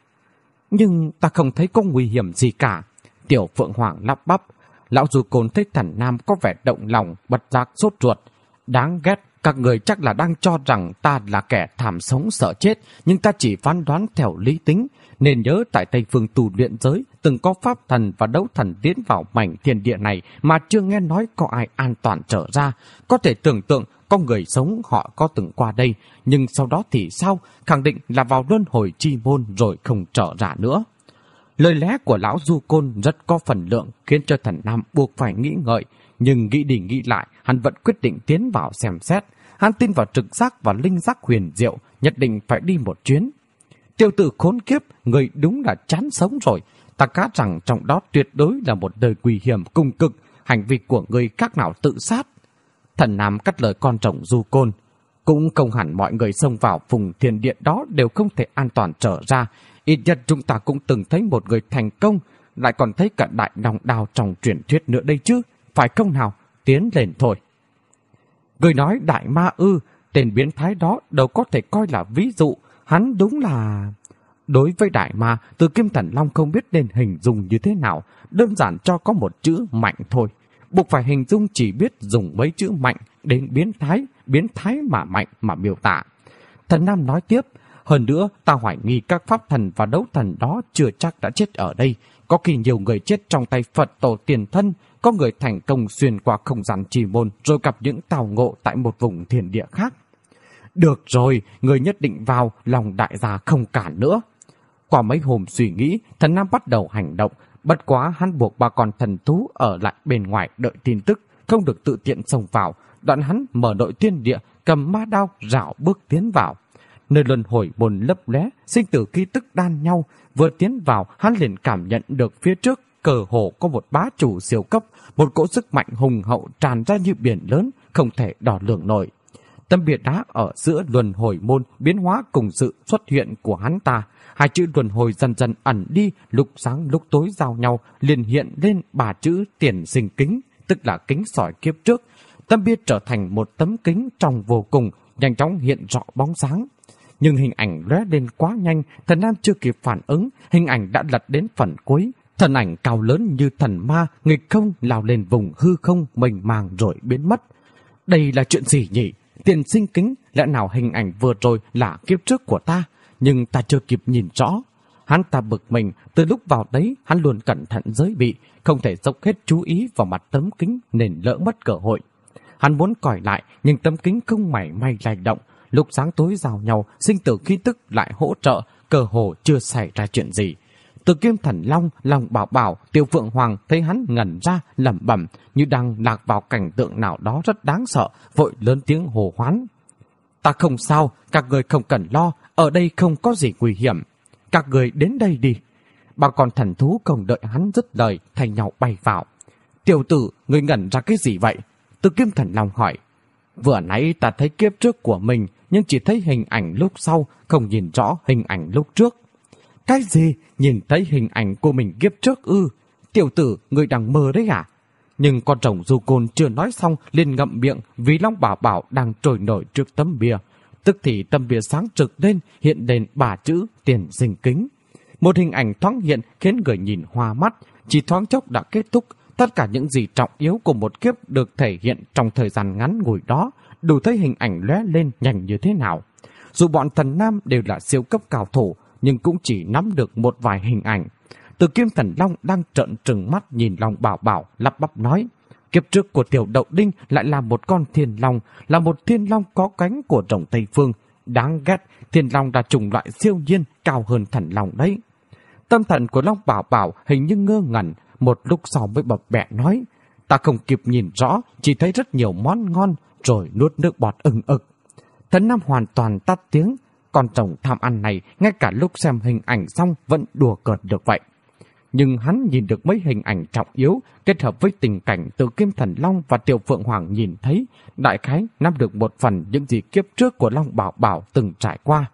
Nhưng ta không thấy có nguy hiểm gì cả. Tiểu Phượng Hoàng lắp bắp. Lão Du Côn thấy Thần Nam có vẻ động lòng, bật giác sốt ruột. Đáng ghét, các người chắc là đang cho rằng ta là kẻ tham sống sợ chết, nhưng ta chỉ phán đoán theo lý tính. Nên nhớ tại Tây Phương tu luyện giới, từng có pháp thần và đấu thần tiến vào mảnh thiên địa này mà chưa nghe nói có ai an toàn trở ra. Có thể tưởng tượng có người sống họ có từng qua đây, nhưng sau đó thì sao? Khẳng định là vào luân hồi chi môn rồi không trở ra nữa. Lời lẽ của lão Du Côn rất có phần lượng, khiến cho Thần Nam buộc phải nghĩ ngợi, nhưng nghĩ đi nghĩ lại, hắn vẫn quyết định tiến vào xem xét. Hắn tin vào trực giác và linh giác huyền diệu, nhất định phải đi một chuyến. Tiêu tử khốn kiếp, người đúng là chán sống rồi. Ta cá rằng trong đó tuyệt đối là một đời nguy hiểm cùng cực, hành vi của người khác nào tự sát. Thần Nam cắt lời con rồng Du Côn. Cũng không hẳn mọi người xông vào vùng thiên địa đó đều không thể an toàn trở ra. Ít nhất chúng ta cũng từng thấy một người thành công, lại còn thấy cả đại long đao trong truyền thuyết nữa đây chứ, phải không nào? Tiến lên thôi. Người nói đại ma ư, tên biến thái đó đâu có thể coi là ví dụ, hắn đúng là... Đối với đại ma, Từ Kim Thần Long không biết nên hình dung như thế nào, đơn giản cho có một chữ mạnh thôi. Buộc phải hình dung chỉ biết dùng mấy chữ mạnh đến biến thái mà mạnh mà miêu tả. Thần Nam nói tiếp, hơn nữa ta hoài nghi các pháp thần và đấu thần đó chưa chắc đã chết ở đây. Có khi nhiều người chết trong tay Phật tổ tiền thân, có người thành công xuyên qua không gian chi môn rồi gặp những tào ngộ tại một vùng thiên địa khác. Được rồi, người nhất định vào, lòng đại gia không cản nữa. Qua mấy hôm suy nghĩ, Thần Nam bắt đầu hành động, bất quá hắn buộc 3 con thần thú ở lại bên ngoài đợi tin tức, không được tự tiện xông vào. Đoạn hắn mở nội thiên địa, cầm ma đao rảo bước tiến vào. Nơi luân hồi môn lấp lóe, sinh tử khí tức đan nhau, vừa tiến vào, hắn liền cảm nhận được phía trước cờ hồ có một bá chủ siêu cấp, một cỗ sức mạnh hùng hậu tràn ra như biển lớn, không thể đo lường nổi. Tấm bia đá ở giữa luân hồi môn biến hóa cùng sự xuất hiện của hắn ta. 2 chữ luân hồi dần dần ẩn đi, lúc sáng lúc tối giao nhau, liền hiện lên 3 chữ tiền sinh kính, tức là kính sỏi kiếp trước. Tấm bia trở thành một tấm kính trong vô cùng, nhanh chóng hiện rõ bóng sáng. Nhưng hình ảnh lóe lên quá nhanh, Thần Nam chưa kịp phản ứng, hình ảnh đã lật đến phần cuối. Thần ảnh cao lớn như thần ma, nghịch không lao lên vùng hư không mênh màng rồi biến mất. Đây là chuyện gì nhỉ? Tiền sinh kính, lẽ nào hình ảnh vừa rồi là kiếp trước của ta? Nhưng ta chưa kịp nhìn rõ. Hắn ta bực mình, từ lúc vào đấy hắn luôn cẩn thận giới bị, không thể dốc hết chú ý vào mặt tấm kính nên lỡ mất cơ hội. Hắn muốn còi lại nhưng tấm kính không mảy may lay động, lúc sáng tối giao nhau, sinh tử khí tức lại hỗ trợ, cơ hồ chưa xảy ra chuyện gì. Từ Kim Thần Long, Long Bảo Bảo, Tiểu Phượng Hoàng thấy hắn ngẩn ra lẩm bẩm như đang lạc vào cảnh tượng nào đó rất đáng sợ, vội lớn tiếng hô hoán. Ta không sao, các người không cần lo, ở đây không có gì nguy hiểm. Các người đến đây đi. Ba con thần thú không đợi hắn dứt lời, thay nhau bay vào. Tiểu tử, người ngẩn ra cái gì vậy? Từ Kim Thần Long hỏi. Vừa nãy ta thấy kiếp trước của mình, nhưng chỉ thấy hình ảnh lúc sau, không nhìn rõ hình ảnh lúc trước. Cái gì? Nhìn thấy hình ảnh của mình kiếp trước ư? Tiểu tử, người đang mơ đấy à? Nhưng con rồng du côn chưa nói xong liền ngậm miệng vì Long Bảo Bảo đang trồi nổi trước tấm bia. Tức thì tấm bia sáng trực lên, hiện lên 3 chữ Tiền Sinh Kính. Một hình ảnh thoáng hiện khiến người nhìn hoa mắt, chỉ thoáng chốc đã kết thúc. Tất cả những gì trọng yếu của một kiếp được thể hiện trong thời gian ngắn ngủi đó, đủ thấy hình ảnh lóe lên nhanh như thế nào. Dù bọn thần nam đều là siêu cấp cao thủ, nhưng cũng chỉ nắm được một vài hình ảnh. Từ Kim Thần Long đang trợn trừng mắt nhìn Long Bảo Bảo, lắp bắp nói. Kiếp trước của Tiểu Đậu Đinh lại là một con thiên long, là một thiên long có cánh của rồng Tây Phương. Đáng ghét, thiên long là chủng loại siêu nhiên cao hơn thần long đấy. Tâm thần của Long Bảo Bảo hình như ngơ ngẩn, một lúc sau mới bập bẹ nói. Ta không kịp nhìn rõ, chỉ thấy rất nhiều món ngon, rồi nuốt nước bọt ừng ực. Thần Nam hoàn toàn tắt tiếng, con rồng tham ăn này ngay cả lúc xem hình ảnh xong vẫn đùa cợt được vậy. Nhưng hắn nhìn được mấy hình ảnh trọng yếu kết hợp với tình cảnh từ Kim Thần Long và Tiểu Phượng Hoàng nhìn thấy, đại khái nắm được một phần những gì kiếp trước của Long Bảo Bảo từng trải qua.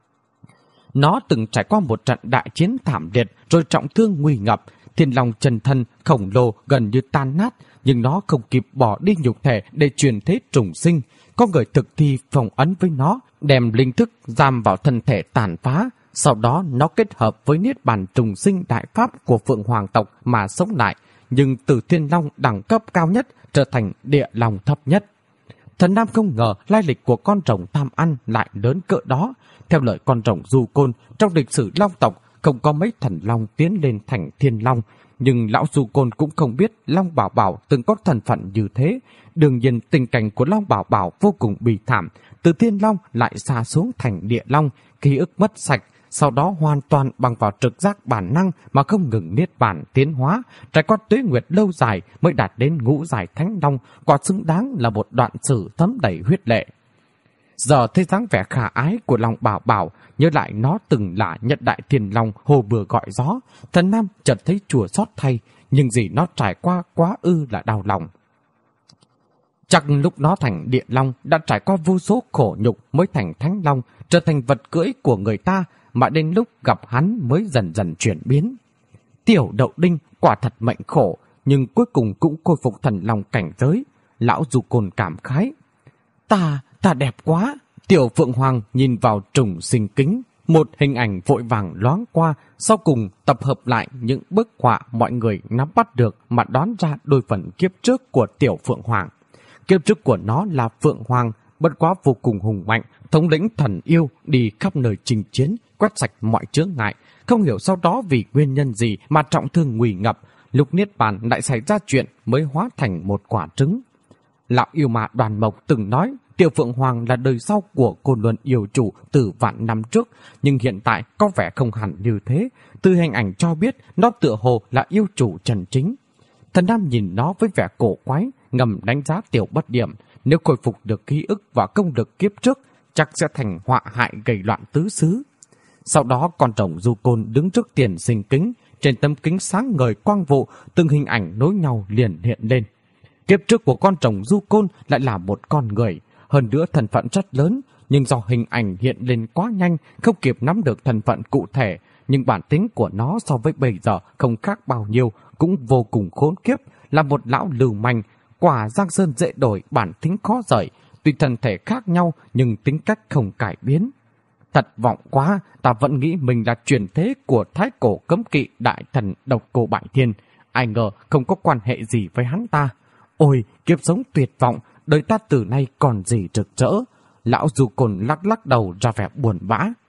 Nó từng trải qua một trận đại chiến thảm liệt rồi trọng thương nguy ngập, thiên long chân thân khổng lồ gần như tan nát, nhưng nó không kịp bỏ đi nhục thể để truyền thế trùng sinh. Có người thực thi phong ấn với nó, đem linh thức giam vào thân thể tàn phá, sau đó nó kết hợp với niết bàn trùng sinh đại pháp của Phượng Hoàng tộc mà sống lại, nhưng từ thiên long đẳng cấp cao nhất trở thành địa long thấp nhất. Thần Nam không ngờ lai lịch của con rồng tham ăn lại lớn cỡ đó. Theo lời con rồng du côn, trong lịch sử long tộc không có mấy thần long tiến lên thành thiên long, nhưng lão du côn cũng không biết Long Bảo Bảo từng có thân phận như thế. Đương nhiên tình cảnh của Long Bảo Bảo vô cùng bi thảm, từ thiên long lại xa xuống thành địa long, ký ức mất sạch, sau đó hoàn toàn bằng vào trực giác bản năng mà không ngừng niết bàn tiến hóa, trải qua tuế nguyệt lâu dài mới đạt đến ngũ giải thánh long, quả xứng đáng là một đoạn sử thấm đầy huyết lệ. Giờ thấy dáng vẻ khả ái của Long Bảo Bảo, nhớ lại nó từng là Nhật Đại Thiên Long hồ bừa gọi gió, Thần Nam chợt thấy chua xót thay, nhưng gì nó trải qua quá ư là đau lòng. Chắc lúc nó thành địa long đã trải qua vô số khổ nhục mới thành thánh long, trở thành vật cưỡi của người ta, mà đến lúc gặp hắn mới dần dần chuyển biến. Tiểu Đậu Đinh quả thật mệnh khổ, nhưng cuối cùng cũng khôi phục thần long cảnh giới. Lão du côn cảm khái. Ta đẹp quá. Tiểu Phượng Hoàng nhìn vào trùng sinh kính, một hình ảnh vội vàng loáng qua, sau cùng tập hợp lại những bức họa mọi người nắm bắt được mà đoán ra đôi phần kiếp trước của Tiểu Phượng Hoàng. Kiếp trước của nó là Phượng Hoàng, bất quá vô cùng hùng mạnh, thống lĩnh thần yêu, đi khắp nơi chinh chiến, quét sạch mọi chướng ngại. Không hiểu sau đó vì nguyên nhân gì mà trọng thương nguy ngập, lúc niết bàn lại xảy ra chuyện mới hóa thành một quả trứng. Lão yêu ma Đoàn Mộc từng nói Tiểu Phượng Hoàng là đời sau của Côn Luân yêu chủ từ vạn năm trước, nhưng hiện tại có vẻ không hẳn như thế. Từ hình ảnh cho biết nó tựa hồ là yêu chủ chân chính. Thần Nam nhìn nó với vẻ cổ quái, ngầm đánh giá Tiểu Bất Điểm. Nếu khôi phục được ký ức và công lực kiếp trước, chắc sẽ thành họa hại gây loạn tứ xứ. Sau đó con rồng du côn đứng trước tiền sinh kính, trên tấm kính sáng ngời quang vụ, từng hình ảnh nối nhau liền hiện lên. Kiếp trước của con rồng du côn lại là một con người, hơn nữa thân phận rất lớn, nhưng do hình ảnh hiện lên quá nhanh, không kịp nắm được thân phận cụ thể, nhưng bản tính của nó so với bây giờ không khác bao nhiêu, cũng vô cùng khốn kiếp, là một lão lưu manh, quả giang sơn dễ đổi, bản tính khó rời, tuy thân thể khác nhau nhưng tính cách không cải biến. Thật vọng quá, ta vẫn nghĩ mình là truyền thế của thái cổ cấm kỵ đại thần Độc Cô Bại Thiên, ai ngờ không có quan hệ gì với hắn ta. Ôi, kiếp sống tuyệt vọng, đời ta từ nay còn gì rực rỡ. Lão du côn lắc lắc đầu ra vẻ buồn bã.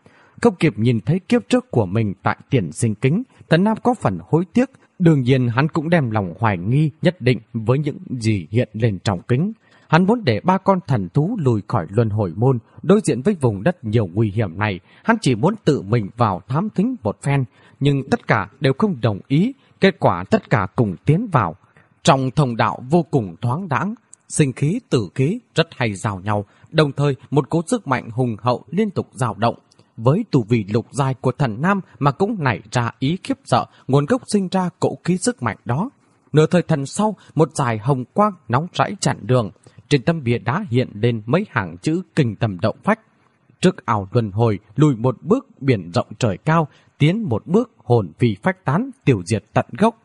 Không kịp nhìn thấy kiếp trước của mình tại tiền sinh kính, Thần Nam có phần hối tiếc. Đương nhiên hắn cũng đem lòng hoài nghi nhất định với những gì hiện lên trong kính. Hắn muốn để ba con thần thú lùi khỏi luân hồi môn, đối diện với vùng đất nhiều nguy hiểm này. Hắn chỉ muốn tự mình vào thám thính một phen, nhưng tất cả đều không đồng ý. Kết quả tất cả cùng tiến vào. Trong thông đạo vô cùng thoáng đãng, sinh khí tử khí rất hay giao nhau, đồng thời một cỗ sức mạnh hùng hậu liên tục dao động. Với tu vi lục giai của Thần Nam mà cũng nảy ra ý khiếp sợ, nguồn gốc sinh ra cỗ khí sức mạnh đó. Nửa thời thần sau, một dải hồng quang nóng rãi chặn đường. Trên tấm bia đá hiện lên mấy hàng chữ kinh tâm động phách. Trước ao luân hồi, lùi một bước biển rộng trời cao, tiến một bước hồn phi phách tán, tiêu diệt tận gốc.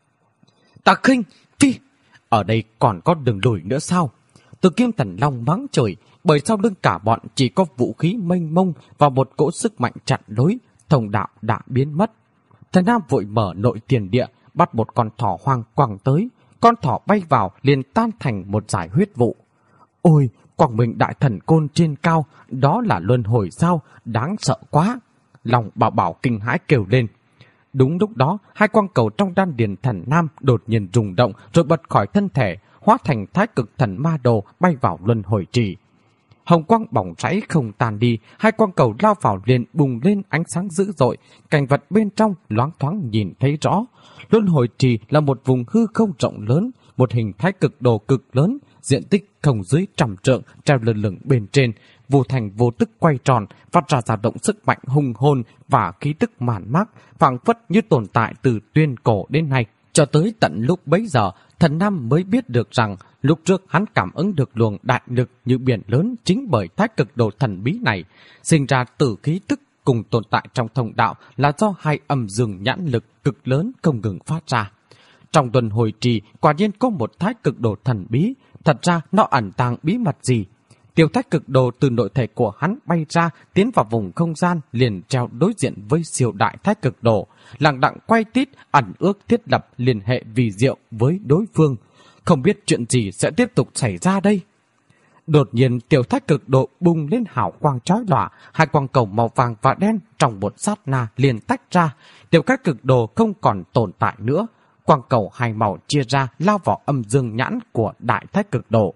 Tà Khinh, phi! Ở đây còn có đường lùi nữa sao? Từ Kim Thần Long mắng trời, bởi sau lưng cả bọn chỉ có vũ khí mênh mông và một cỗ sức mạnh chặn lối, thông đạo đã biến mất. Thần Nam vội mở nội tiền địa, bắt một con thỏ hoang quăng tới. Con thỏ bay vào liền tan thành một dải huyết vụ. Ôi, Quảng Minh Đại Thần Côn trên cao, đó là luân hồi sao, đáng sợ quá. Lòng Bảo Bảo kinh hãi kêu lên. Đúng lúc đó, hai quang cầu trong đan điền Thần Nam đột nhiên rung động rồi bật khỏi thân thể, hóa thành Thái Cực Thần Ma Đồ bay vào luân hồi trì. Hồng quang bỏng cháy không tàn đi, hai quang cầu lao vào liền bùng lên ánh sáng dữ dội, cảnh vật bên trong loáng thoáng nhìn thấy rõ. Luân hồi trì là một vùng hư không rộng lớn, một hình Thái Cực Đồ cực lớn, diện tích không dưới 100 trượng treo lơ lửng bên trên, vô thành vô tức quay tròn, phát ra dao động sức mạnh hùng hồn và khí tức màn mác, phảng phất như tồn tại từ tuyên cổ đến nay. Cho tới tận lúc bấy giờ, Thần Nam mới biết được rằng lúc trước hắn cảm ứng được luồng đại lực như biển lớn chính bởi Thái Cực Đồ thần bí này, sinh ra tử khí tức cùng tồn tại trong thông đạo là do hai âm dương nhãn lực cực lớn không ngừng phát ra. Trong tuần hồi trì, quả nhiên có một Thái Cực Đồ thần bí, thật ra nó ẩn tàng bí mật gì. Tiểu Thái Cực Đồ từ nội thể của hắn bay ra, tiến vào vùng không gian liền treo đối diện với siêu đại Thái Cực Đồ, lặng đặng quay tít ẩn ước thiết lập liên hệ vì diệu với đối phương. Không biết chuyện gì sẽ tiếp tục xảy ra đây. Đột nhiên Tiểu Thái Cực Đồ bùng lên hào quang chói lòa, hai quang cầu màu vàng và đen trong một sát na liền tách ra. Tiểu Thái Cực Đồ không còn tồn tại nữa. Quang cầu hai màu chia ra lao vào âm dương nhãn của Đại Thái Cực Đồ.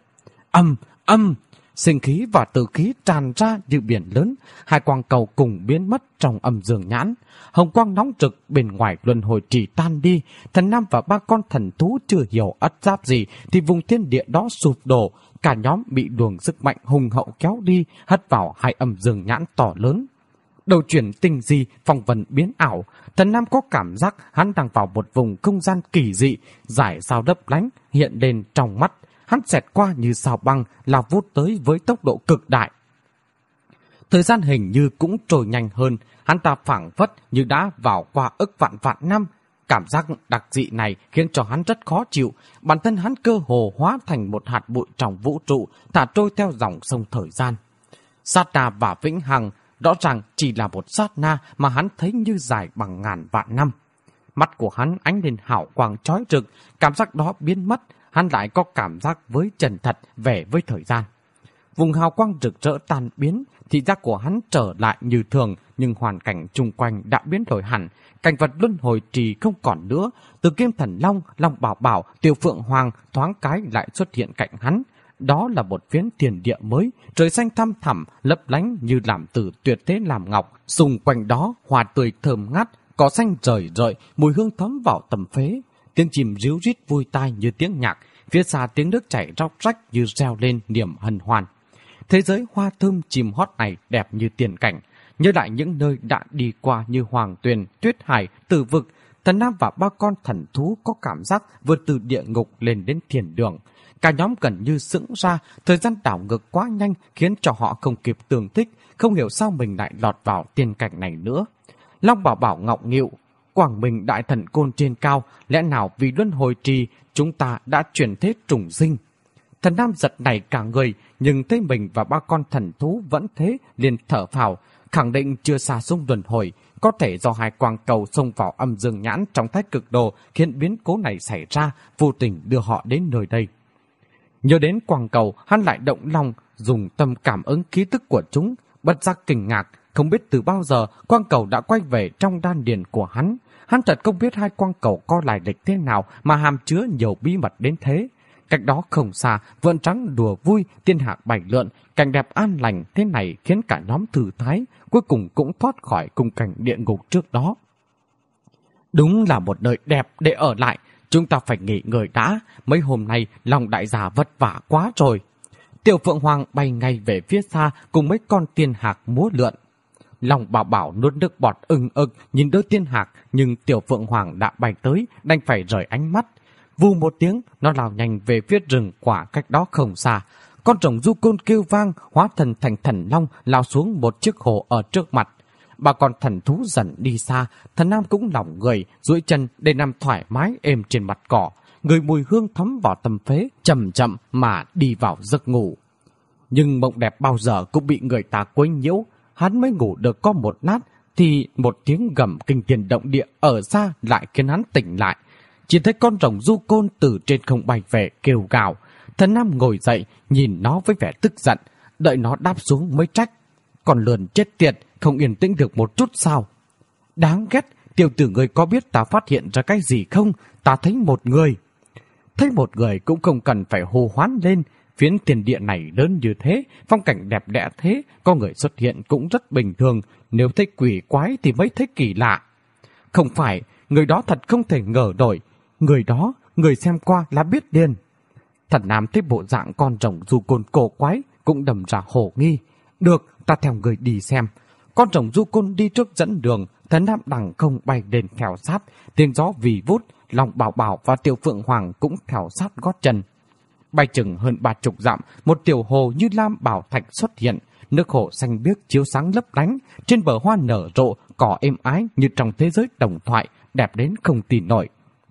Âm! Sinh khí và tử khí tràn ra như biển lớn, hai quang cầu cùng biến mất trong âm dương nhãn. Hồng quang nóng rực bên ngoài luân hồi trì tan đi. Thần Nam và ba con thần thú chưa hiểu ắt giáp gì thì vùng thiên địa đó sụp đổ. Cả nhóm bị luồng sức mạnh hùng hậu kéo đi, hất vào hai âm dương nhãn to lớn. Đầu chuyển tinh di, phong vân biến ảo. Thần Nam có cảm giác hắn đang vào một vùng không gian kỳ dị, dải sao lấp lánh hiện lên trong mắt. Hắn xẹt qua như sao băng, lao vút tới với tốc độ cực đại. Thời gian hình như cũng trôi nhanh hơn, hắn ta phảng phất như đã vào qua ức vạn vạn năm. Cảm giác đặc dị này khiến cho hắn rất khó chịu, bản thân hắn cơ hồ hóa thành một hạt bụi trong vũ trụ, thả trôi theo dòng sông thời gian. Sát na và vĩnh hằng, rõ ràng chỉ là một sát na mà hắn thấy như dài bằng ngàn vạn năm. Mắt của hắn ánh lên hào quang chói rực, cảm giác đó biến mất, hắn lại có cảm giác với chân thật về với thời gian. Vùng hào quang rực rỡ tan biến, thị giác của hắn trở lại như thường, nhưng hoàn cảnh chung quanh đã biến đổi hẳn. Cảnh vật luân hồi trì không còn nữa. Từ Kim Thần Long, Long Bảo Bảo, Tiểu Phượng Hoàng thoáng cái lại xuất hiện cạnh hắn. Đó là một phiến thiên địa mới, trời xanh thăm thẳm, lấp lánh như làm từ tuyệt thế làm ngọc. Xung quanh đó hoa tươi thơm ngát, cỏ xanh rời rợi, mùi hương thấm vào tầm phế. Tiếng chim ríu rít vui tai như tiếng nhạc, phía xa tiếng nước chảy róc rách như reo lên niềm hân hoan. Thế giới hoa thơm chim hót này đẹp như tiền cảnh, nhớ lại những nơi đã đi qua như Hoàng Tuyền, Tuyết Hải, Tử Vực. Thần Nam và ba con thần thú có cảm giác vượt từ địa ngục lên đến thiên đường. Cả nhóm gần như sững ra, thời gian đảo ngược quá nhanh khiến cho họ không kịp tường tích, không hiểu sao mình lại lọt vào tiên cảnh này nữa. Long Bảo Bảo ngọng nghịu, Quảng Minh Đại Thần Côn trên cao, lẽ nào vì luân hồi trì chúng ta đã chuyển thế trùng sinh? Thần Nam giật nảy cả người, nhưng thấy mình và ba con thần thú vẫn thế, liền thở phào, khẳng định chưa xa xung luân hồi, có thể do hai quang cầu xông vào âm dương nhãn trong Thái Cực Đồ khiến biến cố này xảy ra, vô tình đưa họ đến nơi đây. Nhớ đến quang cầu, hắn lại động lòng, dùng tâm cảm ứng khí tức của chúng, bất giác kinh ngạc, Không biết từ bao giờ quang cầu đã quay về trong đan điền của hắn. Hắn thật không biết hai quang cầu có lai lịch thế nào mà hàm chứa nhiều bí mật đến thế. Cách đó không xa, vượn trắng đùa vui, tiên hạc bảy lượn, cảnh đẹp an lành thế này khiến cả nhóm thư thái, cuối cùng cũng thoát khỏi khung cảnh địa ngục trước đó. Đúng là một nơi đẹp để ở lại, chúng ta phải nghỉ ngơi đã, mấy hôm nay lòng đại gia vất vả quá rồi. Tiểu Phượng Hoàng bay ngay về phía xa cùng mấy con tiên hạc múa lượn. Lòng Bảo Bảo nuốt nước bọt ưng ực nhìn đôi tiên hạc, nhưng Tiểu Phượng Hoàng đã bay tới, đành phải rời ánh mắt. Vù một tiếng, nó lao nhanh về phía rừng quả cách đó không xa. Con rồng du côn kêu vang, hóa thân thành thần long lao xuống một chiếc hồ ở trước mặt. Bà con thần thú dần đi xa, thần nam cũng lỏng người, duỗi chân để nằm thoải mái êm trên mặt cỏ. Người mùi hương thấm vào tâm phế, chậm chậm mà đi vào giấc ngủ. Nhưng mộng đẹp bao giờ cũng bị người ta quấy nhiễu. Hắn mới ngủ được có một lát thì một tiếng gầm kinh thiên động địa ở xa lại khiến hắn tỉnh lại. Chỉ thấy con rồng du côn từ trên không bay về kêu gào. Thần nam ngồi dậy nhìn nó với vẻ tức giận, đợi nó đáp xuống mới trách. Còn lườn chết tiệt, không yên tĩnh được một chút sao? Đáng ghét, tiểu tử người có biết ta phát hiện ra cái gì không? Ta thấy một người. Thấy một người cũng không cần phải hô hoán lên. Phiến tiền địa này lớn như thế, phong cảnh đẹp đẽ thế, có người xuất hiện cũng rất bình thường. Nếu thấy quỷ quái thì mới thấy kỳ lạ. Không phải, người đó thật không thể ngờ nổi. Người đó, người xem qua là biết liền. Thần nam thấy bộ dạng con rồng du côn cổ quái, cũng đầm ra hổ nghi. Được, ta theo người đi xem. Con rồng du côn đi trước dẫn đường, thần nam đằng không bay lên theo sát. Tiếng gió vì vút, Lòng Bảo Bảo và Tiểu Phượng Hoàng cũng theo sát gót chân. Bay chừng hơn 30 dặm, một tiểu hồ như lam bảo thạch xuất hiện. Nước hồ xanh biếc chiếu sáng lấp lánh, trên bờ hoa nở rộ, cỏ êm ái như trong thế giới đồng thoại, đẹp đến không tin nổi.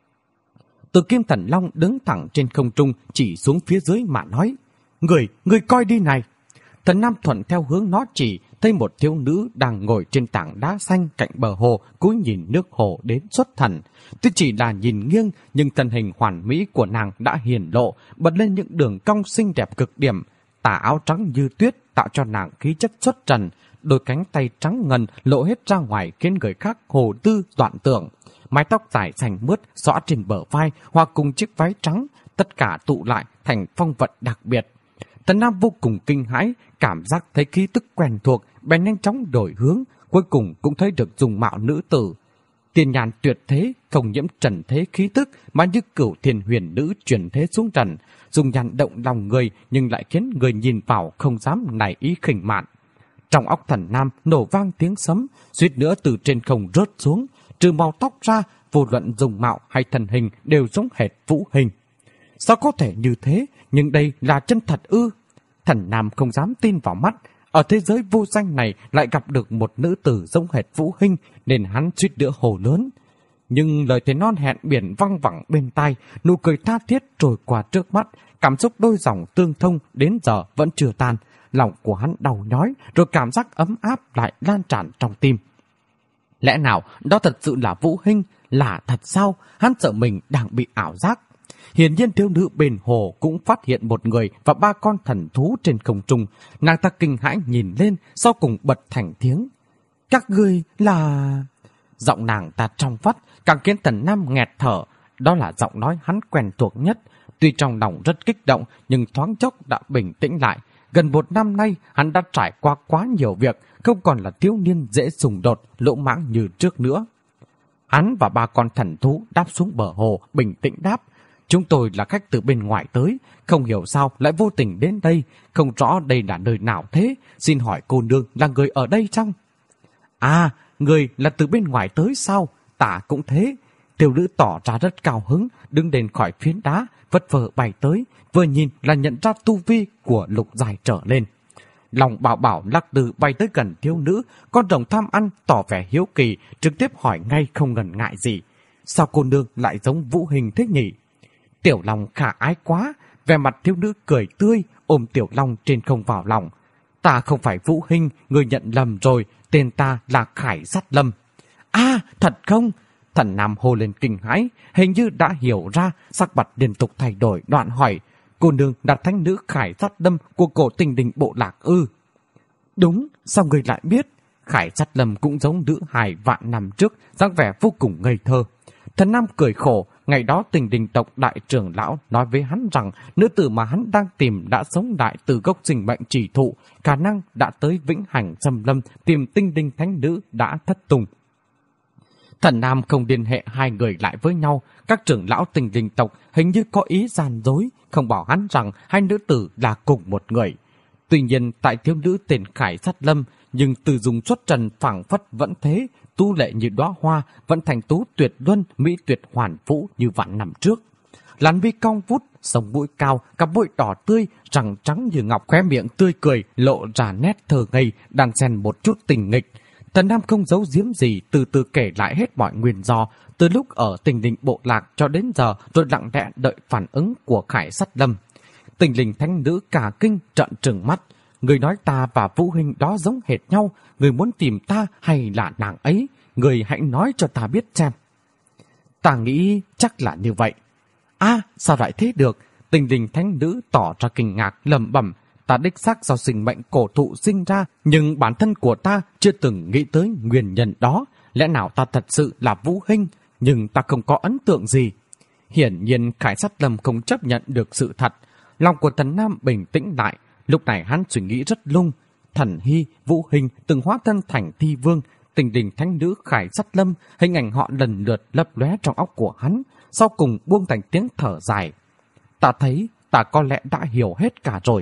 Từ Kim Thần Long đứng thẳng trên không trung chỉ xuống phía dưới mà nói: Người coi đi này. Thần Nam thuận theo hướng nó chỉ, thấy một thiếu nữ đang ngồi trên tảng đá xanh cạnh bờ hồ, cúi nhìn nước hồ đến xuất thần. Tuy chỉ là nhìn nghiêng, nhưng thân hình hoàn mỹ của nàng đã hiển lộ, bật lên những đường cong xinh đẹp cực điểm. Tà áo trắng như tuyết tạo cho nàng khí chất xuất trần, đôi cánh tay trắng ngần lộ hết ra ngoài khiến người khác hồ tư đoạn tưởng. Mái tóc dài xanh mướt xõa trên bờ vai, hòa cùng chiếc váy trắng, tất cả tụ lại thành phong vận đặc biệt. Thần Nam vô cùng kinh hãi, cảm giác thấy khí tức quen thuộc, bèn nhanh chóng đổi hướng, cuối cùng cũng thấy được dung mạo nữ tử. Tiền nhàn tuyệt thế, không nhiễm trần thế khí tức, mà như cửu thiên huyền nữ chuyển thế xuống trần, dùng nhàn động lòng người nhưng lại khiến người nhìn vào không dám nảy ý khinh mạn. Trong óc Thần Nam nổ vang tiếng sấm, suýt nữa từ trên không rớt xuống, trừ màu tóc ra, vô luận dung mạo hay thân hình đều giống hệt Vũ Hình. Sao có thể như thế, nhưng đây là chân thật ư? Thần Nam không dám tin vào mắt, ở thế giới vô danh này lại gặp được một nữ tử giống hệt Vũ Hình, nên hắn suýt nữa hồ lớn. Nhưng lời thề non hẹn biển văng vẳng bên tai, nụ cười tha thiết trôi qua trước mắt, cảm xúc đôi dòng tương thông đến giờ vẫn chưa tan. Lòng của hắn đau nhói, rồi cảm giác ấm áp lại lan tràn trong tim. Lẽ nào đó thật sự là Vũ Hình? Là thật sao? Hắn sợ mình đang bị ảo giác. Hiển nhiên thiếu nữ bên hồ cũng phát hiện một người và 3 con thần thú trên không trung. Nàng ta kinh hãi nhìn lên, sau cùng bật thành tiếng: Các ngươi là... Giọng nàng ta trong vắt, càng khiến Thần Nam nghẹt thở. Đó là giọng nói hắn quen thuộc nhất. Tuy trong lòng rất kích động, nhưng thoáng chốc đã bình tĩnh lại. Gần 1 năm nay, hắn đã trải qua quá nhiều việc, không còn là thiếu niên dễ xung đột, lỗ mãng như trước nữa. Hắn và 3 con thần thú đáp xuống bờ hồ, bình tĩnh đáp: Chúng tôi là khách từ bên ngoài tới, không hiểu sao lại vô tình đến đây, không rõ đây là nơi nào thế, xin hỏi cô nương là người ở đây chăng? À, người là từ bên ngoài tới sao? Tả cũng thế. Tiểu nữ tỏ ra rất cao hứng, đứng lên khỏi phiến đá, vất vờ bay tới, vừa nhìn là nhận ra tu vi của Lục Dài trở lên. Lòng Bảo Bảo lắc lư bay tới gần thiếu nữ, con rồng tham ăn tỏ vẻ hiếu kỳ, trực tiếp hỏi ngay không ngần ngại gì: Sao cô nương lại giống Vũ Hình thế nhỉ? Tiểu Long khả ái quá, vẻ mặt thiếu nữ cười tươi, ôm Tiểu Long trên không vào lòng. Ta không phải Vũ Hình, người nhận lầm rồi, tên ta là Khải Sát Lâm. À, thật không? Thần Nam hô lên kinh hãi, hình như đã hiểu ra, sắc mặt liên tục thay đổi, đoạn hỏi: Cô nương là thánh nữ Khải Sát Lâm của cổ Tình Đình bộ lạc ư? Đúng, sao người lại biết? Khải Sát Lâm cũng giống nữ hài vạn năm trước, dáng vẻ vô cùng ngây thơ. Thần Nam cười khổ, ngày đó Tình Đình tộc đại trưởng lão nói với hắn rằng nữ tử mà hắn đang tìm đã sống lại từ gốc sinh mệnh chỉ thụ, khả năng đã tới Vĩnh Hằng Xâm Lâm tìm Tinh Đình thánh nữ đã thất tung. Thần Nam không liên hệ hai người lại với nhau, các trưởng lão Tình Đình tộc hình như có ý gian dối, không bảo hắn rằng hai nữ tử là cùng một người. Tuy nhiên tại thiếu nữ tên Khải Sát Lâm, nhưng từ dùng xuất trần phảng phất vẫn thế, tu lệ như đóa hoa, vẫn thành tú tuyệt luân, mỹ tuyệt hoàn vũ như vạn năm trước. Làn mi cong vút, sống mũi cao, cặp môi đỏ tươi, răng trắng như ngọc, khóe miệng tươi cười, lộ ra nét thơ ngây, đan xen một chút tình nghịch. Thần Nam không giấu giếm gì, từ từ kể lại hết mọi nguyên do, từ lúc ở Tình Đình bộ lạc cho đến giờ, rồi lặng lẽ đợi phản ứng của Khải Sát Lâm. Tình Đình thánh nữ cả kinh trợn trừng mắt. Người nói ta và Vũ Huynh đó giống hệt nhau, người muốn tìm ta hay là nàng ấy, người hãy nói cho ta biết xem. Ta nghĩ chắc là như vậy. Sao lại thế được? Tình Đình thánh nữ tỏ ra kinh ngạc, lẩm bẩm. Ta đích xác do sinh mệnh cổ thụ sinh ra, nhưng bản thân của ta chưa từng nghĩ tới nguyên nhân đó. Lẽ nào ta thật sự là Vũ Huynh, nhưng ta không có ấn tượng gì. Hiển nhiên Khải Sát Lâm không chấp nhận được sự thật. Lòng của Thần Nam bình tĩnh lại. Lúc này hắn suy nghĩ rất lung. Thần Hy, Vũ Huynh từng hóa thân thành thi vương, Tình Đình thánh nữ Khải Sát Lâm, hình ảnh họ lần lượt lấp lóe trong óc của hắn, sau cùng buông thành tiếng thở dài. Ta thấy ta có lẽ đã hiểu hết cả rồi.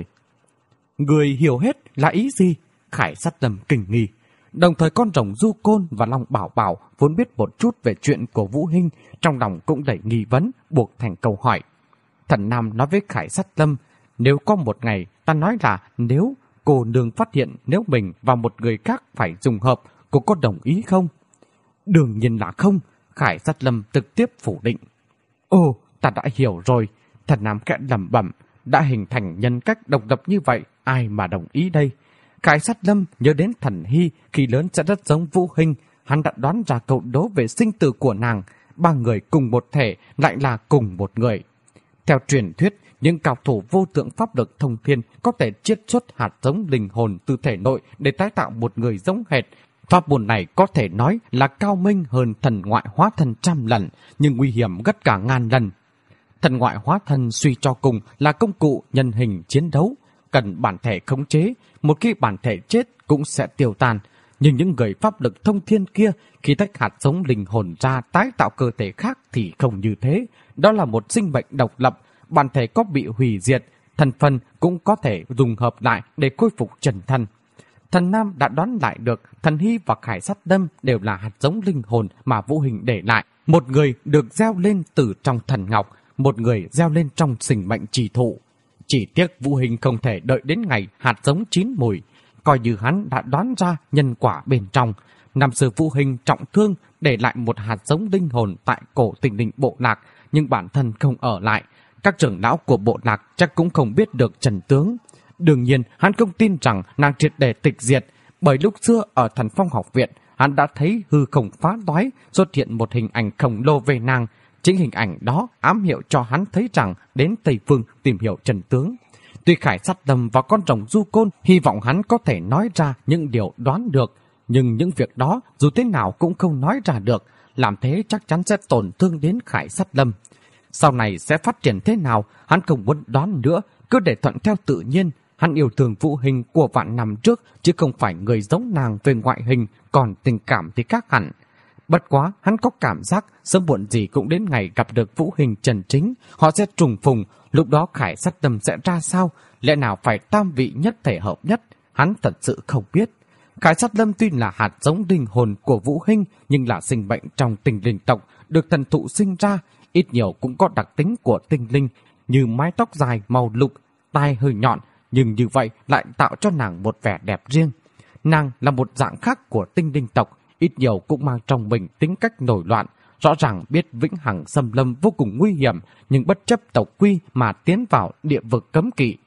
Người hiểu hết là ý gì? Khải Sát Lâm kinh nghi. Đồng thời con rồng Du Côn và Long Bảo Bảo vốn biết một chút về chuyện của Vũ Huynh, trong lòng cũng đầy nghi vấn, buộc thành câu hỏi. Thần Nam nói với Khải Sát Lâm, nếu có một ngày, ta nói là nếu cô nương phát hiện nếu mình và một người khác phải dùng hợp, cô có đồng ý không? Đương nhiên là không, Khải Sát Lâm trực tiếp phủ định. Ồ, ta đã hiểu rồi. Thần Nam khẽ lẩm bẩm, đã hình thành nhân cách độc lập như vậy, ai mà đồng ý đây? Khải Sát Lâm nhớ đến Thần Hy, khi lớn sẽ rất giống Vũ Huynh, hắn đã đoán ra câu đố về sinh tử của nàng, ba người cùng một thể lại là cùng một người. Theo truyền thuyết, những cao thủ vô thượng pháp lực thông thiên có thể chiết xuất hạt giống linh hồn từ thể nội để tái tạo một người giống hệt. Pháp môn này có thể nói là cao minh hơn thần ngoại hóa thân 100 lần, nhưng nguy hiểm gấp cả ngàn lần. Thần ngoại hóa thân suy cho cùng là công cụ nhân hình chiến đấu, cần bản thể khống chế, một khi bản thể chết cũng sẽ tiêu tan. Nhưng những người pháp lực thông thiên kia, khi tách hạt giống linh hồn ra tái tạo cơ thể khác thì không như thế. Đó là một sinh mệnh độc lập, bản thể có bị hủy diệt, thân phân cũng có thể dùng hợp lại để khôi phục chân thân. Thần Nam đã đoán lại được Thần Hy và Khải Sát Lâm đều là hạt giống linh hồn mà Vũ Huynh để lại. Một người được gieo lên từ trong thần ngọc, một người gieo lên trong sinh mệnh trì thụ. Chỉ tiếc Vũ Huynh không thể đợi đến ngày hạt giống chín mùi. Coi như hắn đã đoán ra nhân quả bên trong. Năm xưa Vũ Huynh trọng thương để lại một hạt giống linh hồn tại cổ Tình Đình bộ lạc, nhưng bản thân không ở lại. Các trưởng lão của bộ lạc chắc cũng không biết được trần tướng. Đương nhiên, hắn không tin rằng nàng triệt để tịch diệt, bởi lúc xưa ở Thần Phong học viện, hắn đã thấy hư không phá toái, xuất hiện một hình ảnh khổng lồ về nàng. Chính hình ảnh đó ám hiệu cho hắn thấy rằng đến Tây Phương tìm hiểu trần tướng. Tuy Khải Sát Lâm và con rồng Du Côn hy vọng hắn có thể nói ra những điều đoán được, nhưng những việc đó dù thế nào cũng không nói ra được, làm thế chắc chắn sẽ tổn thương đến Khải Sát Lâm. Sau này sẽ phát triển thế nào, hắn không muốn đoán nữa, cứ để thuận theo tự nhiên. Hắn yêu thương Vũ Huynh của vạn năm trước, chứ không phải người giống nàng về ngoại hình, còn tình cảm thì khác hẳn. Bất quá, hắn có cảm giác sớm muộn gì cũng đến ngày gặp được Vũ Huynh chân chính, họ sẽ trùng phùng, lúc đó Khải Sát Lâm sẽ ra sao, lẽ nào phải tam vị nhất thể hợp nhất, hắn thật sự không biết. Khải Sát Lâm tuy là hạt giống linh hồn của Vũ Huynh, nhưng là sinh mệnh trong Tình Linh tộc, được thần thụ sinh ra, ít nhiều cũng có đặc tính của tinh linh, như mái tóc dài màu lục, tai hơi nhọn, nhưng như vậy lại tạo cho nàng một vẻ đẹp riêng. Nàng là một dạng khác của tinh linh tộc, ít nhiều cũng mang trong mình tính cách nổi loạn, rõ ràng biết Vĩnh Hằng Xâm Lâm vô cùng nguy hiểm, nhưng bất chấp tộc quy mà tiến vào địa vực cấm kỵ.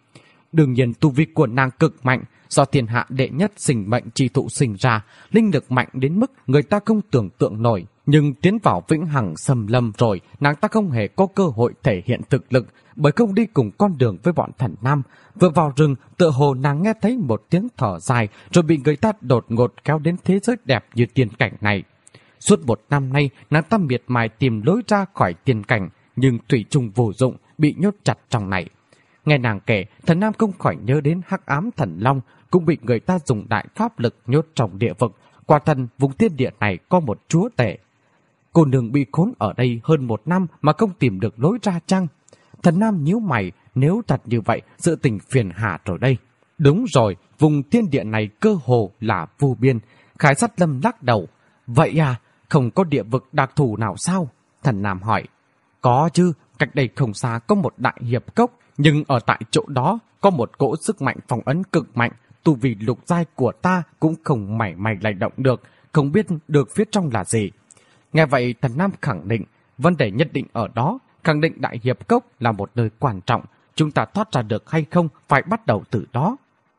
Đương nhiên tu vi của nàng cực mạnh, do thiên hạ đệ nhất sinh mệnh chi thụ sinh ra, linh lực mạnh đến mức người ta không tưởng tượng nổi. Nhưng tiến vào vĩnh hằng xâm lâm rồi, nàng ta không hề có cơ hội thể hiện thực lực, bởi không đi cùng con đường với bọn thần nam. Vừa vào rừng, tựa hồ nàng nghe thấy một tiếng thở dài, rồi bị người ta đột ngột kéo đến thế giới đẹp như tiên cảnh này. Suốt 1 năm nay, nàng ta miệt mài tìm lối ra khỏi tiên cảnh, nhưng thủy chung vô dụng, bị nhốt chặt trong này. Nghe nàng kể, thần nam không khỏi nhớ đến Hắc Ám Thần Long, cũng bị người ta dùng đại pháp lực nhốt trong địa vực. Quả thần vùng thiên địa này có một chúa tể. Cô nương bị khốn ở đây hơn 1 năm mà không tìm được lối ra chăng? Thần nam nhíu mày, nếu thật như vậy, sự tình phiền hà rồi đây. Đúng rồi, vùng thiên địa này cơ hồ là vô biên. Khải Sát Lâm lắc đầu. Vậy à, không có địa vực đặc thù nào sao? Thần nam hỏi. Có chứ, cách đây không xa có một đại hiệp cốc, nhưng ở tại chỗ đó có một cỗ sức mạnh phong ấn cực mạnh, tu vi lục giai của ta cũng không mảy may lay động được, không biết được phía trong là gì. Nghe vậy thần nam khẳng định, vấn đề nhất định ở đó, khẳng định đại hiệp cốc là một nơi quan trọng, chúng ta thoát ra được hay không phải bắt đầu từ đó.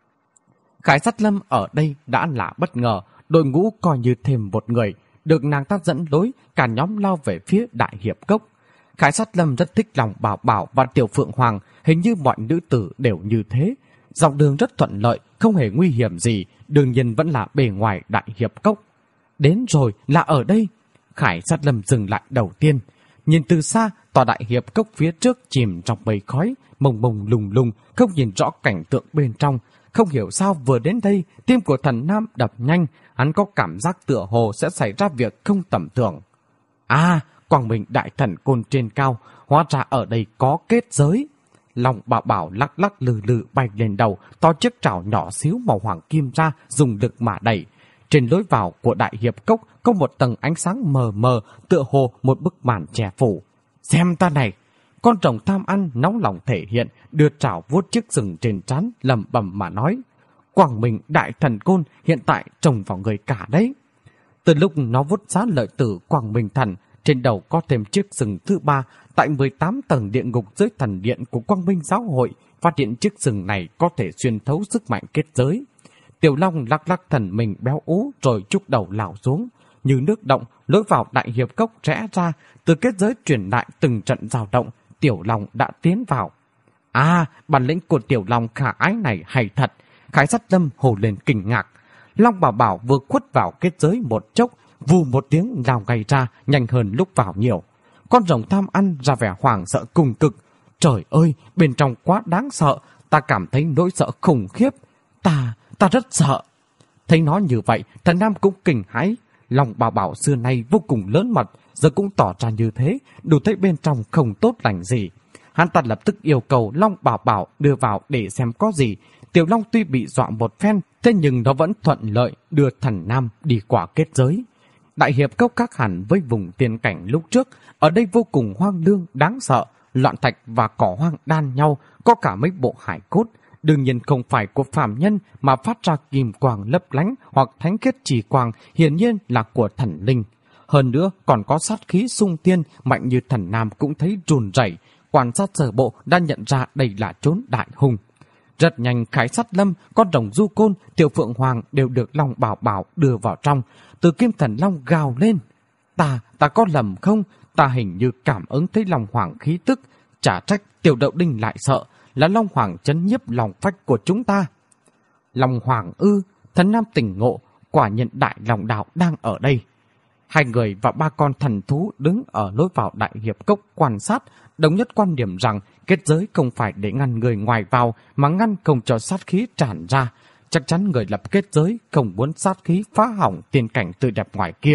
Khải Sát Lâm ở đây đã là bất ngờ, đội ngũ coi như thêm một người, được nàng ta dẫn lối, cả nhóm lao về phía đại hiệp cốc. Khải Sát Lâm rất thích lòng Bảo Bảo và Tiểu Phượng Hoàng, hình như mọi nữ tử đều như thế. Dọc đường rất thuận lợi, không hề nguy hiểm gì, đương nhiên vẫn là bề ngoài đại hiệp cốc. Đến rồi, là ở đây. Khải Sát Lâm dừng lại đầu tiên. Nhìn từ xa, tòa đại hiệp cốc phía trước chìm trong mây khói, mông mông lung lung, không nhìn rõ cảnh tượng bên trong. Không hiểu sao vừa đến đây, tim của thần nam đập nhanh, hắn có cảm giác tựa hồ sẽ xảy ra việc không tầm thường. À, Quang Minh đại thần côn trên cao, hóa ra ở đây có kết giới. Lòng Bảo Bảo lắc lắc lừ lừ bay lên đầu, to chiếc trảo nhỏ xíu màu hoàng kim ra, dùng lực mà đẩy. Trên lối vào của đại hiệp cốc có một tầng ánh sáng mờ mờ, tựa hồ một bức màn che phủ. Xem ta này! Con rồng tham ăn nóng lòng thể hiện, đưa trảo vuốt chiếc sừng trên trán, lẩm bẩm mà nói. Quang Minh đại thần côn hiện tại trồng vào người cả đấy. Từ lúc nó vuốt xá lợi tử Quang Minh thần, trên đầu có thêm chiếc sừng thứ 3, tại 18 tầng địa ngục dưới thần điện của Quang Minh giáo hội, phát hiện chiếc sừng này có thể xuyên thấu sức mạnh kết giới. Tiểu Long lắc lắc thần mình béo ú rồi chúc đầu lảo xuống. Như nước động, lối vào đại hiệp cốc rẽ ra, từ kết giới truyền lại từng trận dao động, Tiểu Long đã tiến vào. À, bản lĩnh của Tiểu Long khả ái này hay thật. Khải Sát Lâm hồ lên kinh ngạc. Long Bảo Bảo vừa khuất vào kết giới một chốc, vù một tiếng lao ngay ra, nhanh hơn lúc vào nhiều. Con rồng tham ăn ra vẻ hoảng sợ cùng cực. Trời ơi, bên trong quá đáng sợ, ta cảm thấy nỗi sợ khủng khiếp. Ta rất sợ. Thấy nó như vậy, thần nam cũng kinh hãi. Long Bảo Bảo xưa nay vô cùng lớn mật, giờ cũng tỏ ra như thế, đủ thấy bên trong không tốt lành gì. Hắn ta lập tức yêu cầu Long Bảo Bảo đưa vào để xem có gì. Tiểu Long tuy bị dọa một phen, thế nhưng nó vẫn thuận lợi đưa thần nam đi qua kết giới. Đại hiệp cốc khác hẳn với vùng tiên cảnh lúc trước, ở đây vô cùng hoang lương, đáng sợ, loạn thạch và cỏ hoang đan nhau, có cả mấy bộ hải cốt. Đương nhiên không phải của phàm nhân mà phát ra kim quang lấp lánh hoặc thánh khiết chỉ quang, hiển nhiên là của thần linh. Hơn nữa còn có sát khí sung tiên, mạnh như thần nam cũng thấy run rẩy. Quan sát sơ bộ đã nhận ra đây là chốn đại hung. Rất nhanh Khải Sát Lâm, con rồng du côn, Tiểu Phượng Hoàng đều được Long Bảo Bảo đưa vào trong. Từ Kim Thần Long gào lên. Ta có lầm không? Ta hình như cảm ứng thấy Long Hoàng khí tức. Chả trách Tiểu Đậu Đinh lại sợ, là Long Hoàng chấn nhiếp lòng phách của chúng ta. Long Hoàng ư? Thần nam tỉnh ngộ, quả nhiên đại long đạo đang ở đây. 2 người và 3 con thần thú đứng ở lối vào đại hiệp cốc quan sát, đồng nhất quan điểm rằng kết giới không phải để ngăn người ngoài vào, mà ngăn không cho sát khí tràn ra. Chắc chắn người lập kết giới không muốn sát khí phá hỏng tiên cảnh tươi đẹp ngoài kia.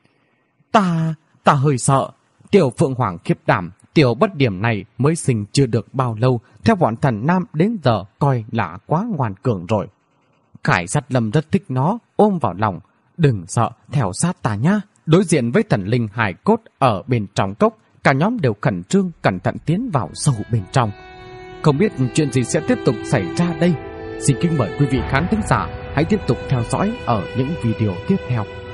Ta hơi sợ. Tiểu Phượng Hoàng khiếp đảm, tiểu bất điểm này mới sinh chưa được bao lâu, theo bọn thần nam đến giờ coi là quá ngoan cường rồi. Khải Sát Lâm rất thích nó, ôm vào lòng. Đừng sợ, theo sát ta nhá. Đối diện với thần linh hài cốt ở bên trong cốc, cả nhóm đều khẩn trương cẩn thận tiến vào sâu bên trong. Không biết chuyện gì sẽ tiếp tục xảy ra đây. Xin kính mời quý vị khán thính giả hãy tiếp tục theo dõi ở những video tiếp theo.